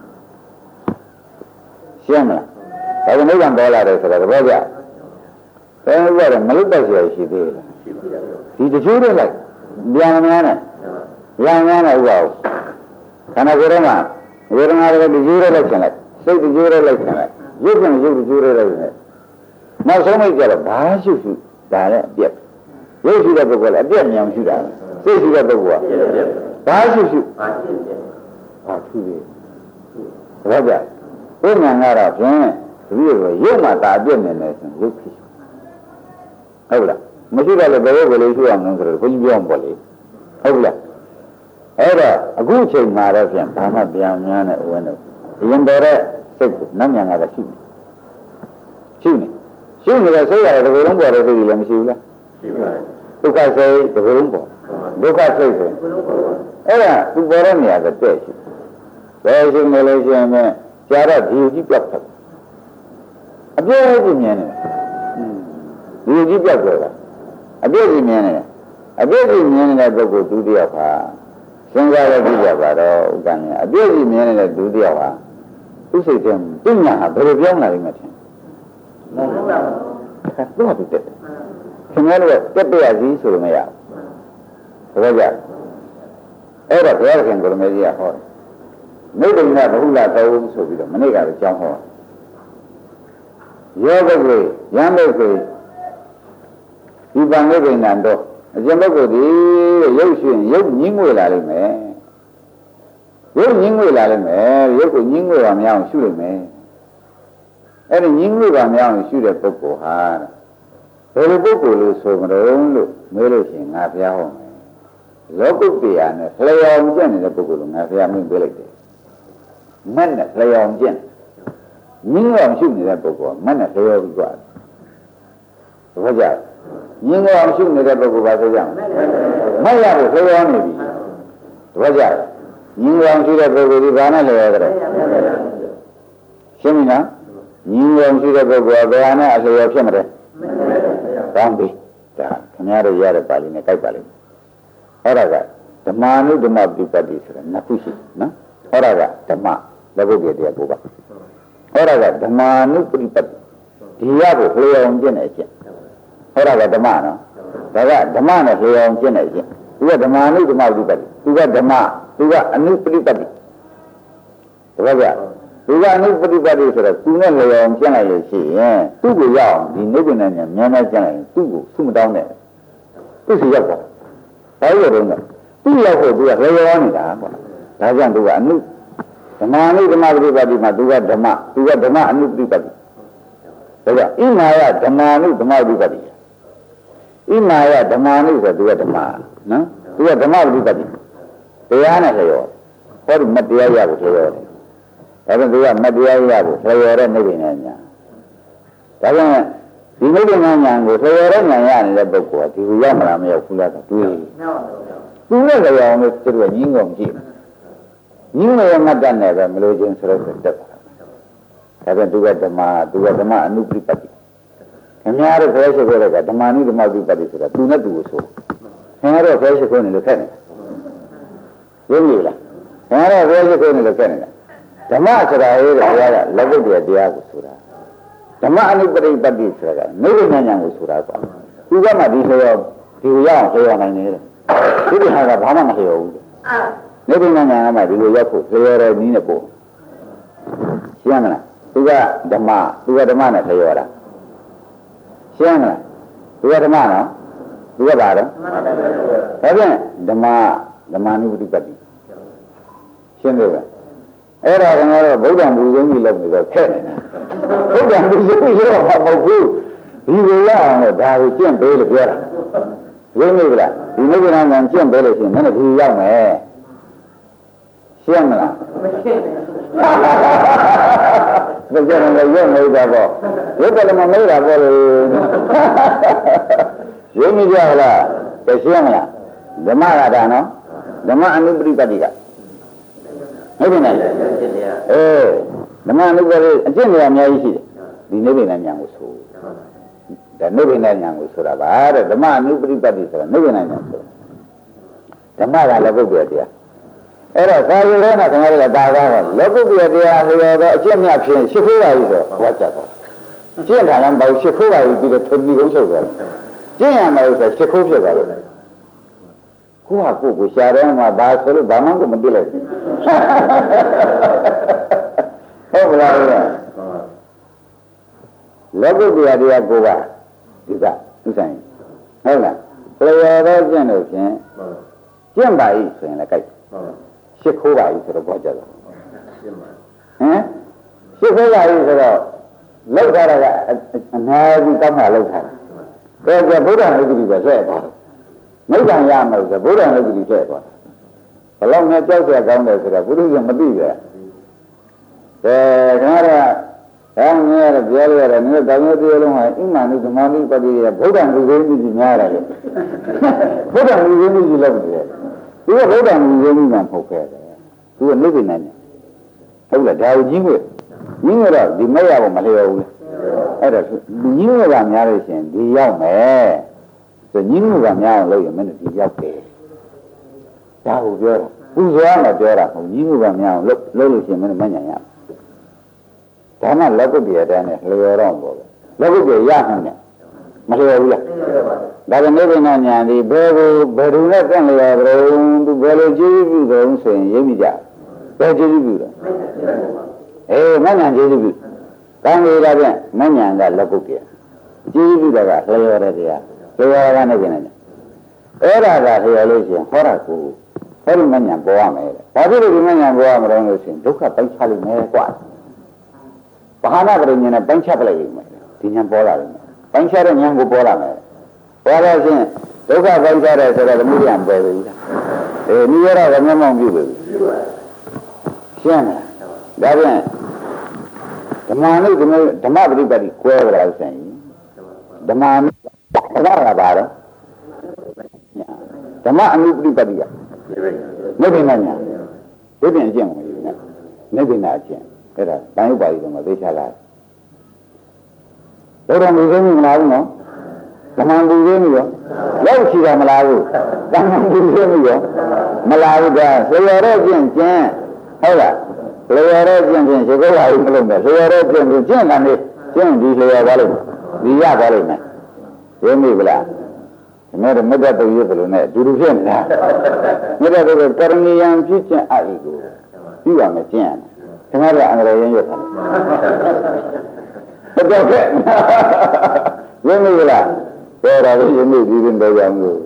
ရှင်းမလားဒါကနိဗ္ဗာန်ပေါ်လာတယ်ဆိုတော့ဘောကြဘယ်လိုလဲမလို့ပတ်ရရှိသေးလားဒီတချို့တွေလိုက်ပြန်များနဲ့ပြန်များနဲ့ဥပ္ပါခန္ဓာကိုယ်ထဲမှာဝေဒနာတွေတချို့တွေလိုက်ချင်လိုက်စိတ်တချို့တွေလိုက်ချင်လိုက်ရုပ်ကရုပ်တချို့တွေလိုက်ချင်လိုက်နောက်ဆုံးမိတ်ကြတော့ဘာရှုရှုဒါလည်းအပြက်ရုပ်ရှိတဲ့ပုဂ္ဂိုလ်လည်းအပြက်မြန်ရှိတာစိတ်ရှိတဲ့ပုဂ္ဂိုလ်ကဘာရှုရှုဘာထူးသေးဘာကြဘုရားကတော့ဖြင့်ဒီလိုရုပ်မှာဒါအပြက်နေနေဆိုရုပ်ဖြစ်ဟုတ်လားမရှိတော့လည်းဘယ်လိုပဲလို့ရှိအောင်လို့ဆိုတော့ဘုန်းကြီးပြောအောင်ပေါ့လေဟုတ်လားအဲ့တော့အခုချိန်မှာတော့ဖြင့်ဘာမှပြောင်းများနဲ့ဝင်တော့ရင်တော်တဲ့စိတ်ကိုနောက်ညာကတော့ရှိနေရှိနေရှိနေတဲ့စိတ်ရတယ်ဒီလိုလုံးပေါ်တဲ့စိတ်ကြီးလည်းမရှိဘူးလားရှိပါတယ်ဒုက္ခစိတ်ဒီလိုလုံးပေါ်ဒုက္ခစိတ်ဆိုအဲ့ဒါသူပေါ်တဲ့နေရာကတဲ့ရှိဘယ်ရှိနေလို့ရှိရင်ကြာတော့ဒီကြီးပြတ်တယ်အပြည့်အစုံမြင်နေဒီကြီးပြတ်သွားတာအပြည့်အစုံမြင်နေတယ်အပြည့်အစုံမြင်နေတဲ့ပုဂ္ဂိုလ်ဒုတိယခါစဉ်းစားရကြည့်ကြပါတော့ဥက္ကဋ္ဌအပြည့်အစုံမြင်နေတဲ့ဒုတိယခါသူစိတ်ထဲပညာဟာဘယ်လိုပြောင်းလာလိမ့်မယ်ထင်မဟုတ်ဘူးတော့တူတယ်ခင်ဗျားတို့တက်ပြရစီဆိုလို့မရဘူးဒါကြအဲ့တော့ဘုရားခင်ကိုရမေကြီးကဟောနိဗ္ဗာန်ကဘုရားတော်ဆိုပြီးတော့မနေ့ကလည်းကြောင်းဟောယောဂကိုရမ်းလို့ဆိုဒီပံနိဗ္ဗာန်တော့အရှင်ပုဂ္ဂိုလ်ဒီရုပ်ရှင်ရုပ်ညင်းငွေလာလိမ့်မယ်ရုပ်ညင်းငွေလာလိမ့်မယ်ရုပ်ကိုညင်းငွေပါမရအောင်ရှုလိုက်မယ်အဲ့ဒီညင်းငွေပါမရအောင်ရှုတဲ့ပုဂ္ဂိုလ်ဟာဘယ်လိုပုဂ္ဂိုလ်လို့ဆိုမလို့လို့မေးလို့ရှိရင်ငါဘုရားဟောမယ်လောကုတ္တရာနဲ့လျော်ကျင့်နေတဲ့ပုဂ္ဂိုလ်ကိုငါဘုရားမင်းပေးလိုက်တယ်မက်နဲ့လျော်ကျင့်ညင်းအောင်ရှုနေတဲ့ပုဂ္ဂိုလ်ကမက်နဲ့လျော်ပြီးသွားတယ်ဘုရားညင်းအောင်ရှုနေတဲ့ပုဂ္ဂိုလ်ပါဆိုကြမယ်မက်ရဖို့လျော်နေပြီဘုရားညင်းအောင်ရှုတဲ့ပုဂ္ဂိုလ်ဒီဘာနဲ့လျော်ကြတယ်ရှင်းပြီနော်ညင်းအောင်ရှုတဲ့ပုဂ္ဂိုလ်ကဘာနဲ့အလျော်ဖြစ်မလဲကောင်းပြီဒါခင်ဗျားတို့ရတဲ့ပါဠိနဲ့ကြိုက်ပါလိမ့်မယ်အဲ့ဒါကဓမ္မာနုဓမ္မပฏิပတ်တိဆိုတာနှစ်ခုရှိနော်အဲ့ဒါကဓမ္မလက်ပုဒ်တရားကိုပါအဲ့ဒါကဓမ္မာနုပฏิပတ်တိဒီရကိုလျော်အောင်ကျင့်တဲ့အကျင့်အဲ့ဒါကဓမ္မနော်ဒါကဓမ္မနဲ့လျော်အောင်ကျင့်တဲ့အကျင့်သူကဓမ္မာနုဓမ္မပฏิပတ်တိသူကဓမ္မသူကအနုပฏิပတ်တိဒါကဒီကအနုပฏิပတ်တိဆိုတော့သူနဲ့လျော်အောင်ကျင့်လိုက်လို့ရှိရင်သူ့ကိုရအောင်ဒီနိဗ္ဗာန်နဲ့မြန်မြန်ကျင့်လိုက်ရင်သူ့ကိုဆုမတောင်းနဲ့သူ့စီရောက်သွားဘာလို့လဲတော့သူ့ရောက်ဖို့သူကလျော်နေတာပေါ့ဒါကြောင့်သူကအနုဓမ္မအနုဓမ္မပฏิပတ်တိမှာသူကဓမ္မသူကဓမ္မအနုပฏิပတ်တိဒါကြောင့်ဣမာယဓမ္မာနုဓမ္မပฏิပတ်တိဣမာယဓမ္မာနုဆိုသူကဓမ္မနော်သူကဓမ္မပฏิပတ်တိတရားနဲ့လျော်ဟောဒီမတရားရဖို့လျော်တယ်ဒါပေမဲ့သူကမတရားရဘူးလျော်တဲ့နိဗ္ဗာန်ဉာဏ်ဒါကြောင့်ဒီနိဗ္ဗာန်ဉာဏ်ကိုလျော်တဲ့ဉာဏ်ရနေတဲ့ပုဂ္ဂိုလ်ကဒီလိုရောက်မလားမရောက်ဘူးလားဆိုတွေးသူနဲ့လျော်အောင်လို့သူကညင်းကုန်ကြည့်ညင်းရမှတ်တတ်နေပဲမလို့ချင်းဆိုတော့တက်တာဒါပေမဲ့သူကဓမ္မသူကဓမ္မအနုပ္ပပတ္တိခင်ဗျားတို့ဖဲရှိခိုးတဲ့ကဓမ္မနုဓမ္မပ္ပပတ္တိဆိုတာသူနဲ့သူကိုဆိုခင်ဗျားတို့ဖဲရှိခိုးနေလို့ခက်နေရင်းပြီလားခင်ဗျားတို့ဖဲရှိခိုးနေလို့ခက်နေတာဓမ္မဆိုတာရေးတဲ့ဘုရားကလက်ကုတ်တရားတရားကိုဆိုတာဓမ္မအနုပ္ပပတ္တိဆိုတာကနိဗ္ဗာန်ဉာဏ်ကိုဆိုတာကွာသူကမှဒီလိုရောဒီလိုရအောင်လျော်နိုင်နေတယ်ဒီဟာကဘာမှမလျော်ဘူးနိဗ္ဗာန်ဉာဏ်ကမှဒီလိုရောက်ဖို့လျော်တဲ့နည်းနဲ့ပို့ရှင်းမလားသူကဓမ္မသူကဓမ္မနဲ့လျော်တာရှင်းမလားသူကဓမ္မနော်သူကဘာတော့ဒါဖြင့်ဓမ္မဓမ္မနုပ္ပပတ္တိရှင်းပြီလားအဲ့ဒါကတော့ဗုဒ္ဓံပူဇော်ကြီးလုပ်ပြီးတော့ဖက်နေတာဗုဒ္ဓံပူဇော်ကြီးရောမဟုတ်ဘူးဒီလိုရအောင်လို့ဒါကိုကျင့်ပေးလို့ပြောတာရင်းမိလားဒီနိဗ္ဗာန်ဉာဏ်ကျင့်ပေးလို့ရှိရင်မင်းတို့ဒီရောက်မယ်ရှင်းမလားမရှင်းဘူးဒါကြောင့်လည်းရုပ်နေတာပေါ့ရုပ်ကလည်းမမေးတာပေါ့လေရင်းမိကြလားသိရှင်းမလားဓမ္မကတာနော်ဓမ္မအနုပ္ပပတ္တိကဟုတ်ပြီလားအေးဓမ္မအနုပ္ပပတ္တိအကျင့်တွေအများကြီးရှိတယ်ဒီနိဗ္ဗာန်ဉာဏ်ကိုဆိုဒါနိဗ္ဗာန်ဉာဏ်ကိုဆိုတာပါတဲ့ဓမ္မအနုပ္ပပတ္တိဆိုတာနိဗ္ဗာန်ဉာဏ်ဆိုတာဓမ္မကလည်းပုဂ္ဂိုလ်တရားအဲ့တော့သာဝေရဏခင်ဗျားတို့ကဒါကားတော့လောကုတ္တရာတရားလျော်တော့အကျင့်မြတ်ဖြင့်ရှစ်ခိုးပါပြီဆိုတော့ဟောကြတော့ကျင့်တာလည်းဘာရှစ်ခိုးပါပြီပြီးတော့ထုံပြီးအောင်ချုပ်သွားတယ်ကျင့်ရမယ်ဆိုရှစ်ခိုးဖြစ်သွားတယ်ကိုကကိုကိုရှားတယ်မှာဘာဆိုလို့ဘာမှကိုမသိလိုက်ဘူးဟုတ်ကလားလောကုတ္တရာတရားကိုကဒီကဥစ္စာဟုတ်လားလျော်တော့ကျင့်လို့ဖြင့်ကျင့်ပါ၏ဆိုရင်လည်းကြိုက်ရှစ်ခိုးပါပြီဆိုတော့ဘောကြတော့ဟမ်ရှစ်ခိုးပါပြီဆိုတော့လောက်ထားတာကအများကြီးကောင်းတာလောက်ထားတယ်ဒါကဗုဒ္ဓံဥပ္ပတိပဲဆွဲသွားတယ်နိဗ္ဗာန်ရမယ်ဆိုဗုဒ္ဓံဥပ္ပတိဆွဲသွားတယ်ဘယ်လောက်နဲ့ကြောက်ရကောင်းတယ်ဆိုတော့ဘုရားကမသိပဲအဲခင်ဗျားကအဲငယ်ရပြောလို့ရတယ်မြို့တောင်မြို့တရားလုံးဟာအိမာနုဓမ္မနုပတိရဗုဒ္ဓံလူသေးမှုကြီးများတယ်ဗုဒ္ဓံလူသေးမှုကြီးလောက်တယ်သူကဗုဒ္ဓံလူသေးမှုမှမဟုတ်ခဲ့တယ်သူကနိဗ္ဗာန်နဲ့ဟုတ်လားဒါကိုကြီးွယ်ကြီးွယ်တော့ဒီမရဘူးမလျော်ဘူးအဲ့ဒါကြီးွယ်ကများလို့ရှိရင်ဒီရောက်မယ်ဆိုကြီးွယ်ကများအောင်လုပ်ရင်မင်းတို့ဒီရောက်တယ်ဒါကိုပြောတာပူဇော်မှပြောတာဟုတ်ကြီးွယ်ကများအောင်လုပ်လုပ်လို့ရှိရင်မင်းတို့မညံ့ရဒါမှလက်ကုတ်ပြတဲ့နဲ့လျော်တော့ပေါ့လက်ကုတ်ပြရဟန်းနဲ့မလျော်ဘူးလားဒါကနိဗ္ဗာန်ဉာဏ်ဒီဘယ်ကိုဘယ်သူနဲ့တင့်လျော်ကြုံသူဘယ်လိုကြည့်ပြီးကြုံဆိုရင်ရိပ်မိကြဘယ်ကြည့်ပြီးလဲအေးမဉဏ်ကြည့်ပြီးတန်လေးလာပြန်မဉဏ်ကလက်ကုတ်ပြကြည့်ပြီးတော့ကလျော်တဲ့တရားလျော်ရတဲ့ကိနေအဲ့ဒါကလျော်လို့ရှိရင်ဟောတာကိုအဲ့ဒီမဉဏ်ပေါ်ရမယ်ဘာဖြစ်လို့ဒီမဉဏ်ပေါ်ရမလို့ဆိုရင်ဒုက္ခပိုက်ချလိမ့်မယ်ကွာဘာနာပရိညာနဲ့ပိုင်းခြားပလိုက်ရင်ဒီဉာဏ်ပေါ်လာတယ်ပိုင်းခြားတဲ့ဉာဏ်ကိုပေါ်လာမယ်ပေါ်လာခြင်းဒုက္ခပိုင်းခြားတယ်ဆိုတော့သမုဒယံပေါ်ပြီလားအေးနိရောဓကမျက်မှောက်ပြုပြီရှင်းလားဒါဖြင့်ဓမ္မနုဓမ္မဓမ္မပရိပတ်တိကွဲကြလားဆိုရင်ဓမ္မနုဓမ္မကဘာလဲဓမ္မအနုပရိပတ်တိကနိဗ္ဗာန်ဉာဏ်ဒီပြင်အကျင့်ကိုနိဗ္ဗာန်အကျင့်အဲ့ဒါတန်ရုပ်ပါဠိတော်မှာသိချလာဘုရားမူသေးဘူးမလားဘူးနော်ဓမ္မပူသေးဘူးရောလောက်ချီတာမလားဘူးဓမ္မပူသေးဘူးရောမလားဘူးဒါလျော်တော့ကျင့်ကျင့်ဟုတ်လားလျော်တော့ကျင့်ကျင့်ရှိခိုးပါဘူးမလို့မယ်လျော်တော့ကျင့်ကျင့်ကျင့်တယ်လေကျင့်ဒီလျော်ပါလို့ဒီရပါလိမ့်မယ်ရင်းမိဗလားဒီမဲ့မေတ္တာတူရဘယ်လိုနဲ့အတူတူဖြစ်နေတာမေတ္တာတူကကရဏီယံဖြစ်ခြင်းအဤကိုပြုရမယ်ကျင့်ရတယ်ခင်ဗျားကအင်္ဂလိပ်ရင်းရွတ်တယ်တော်တော်ကဲရင်းမိလားတော်တော်ရင်းမိပြီးရင်တော့ရမှု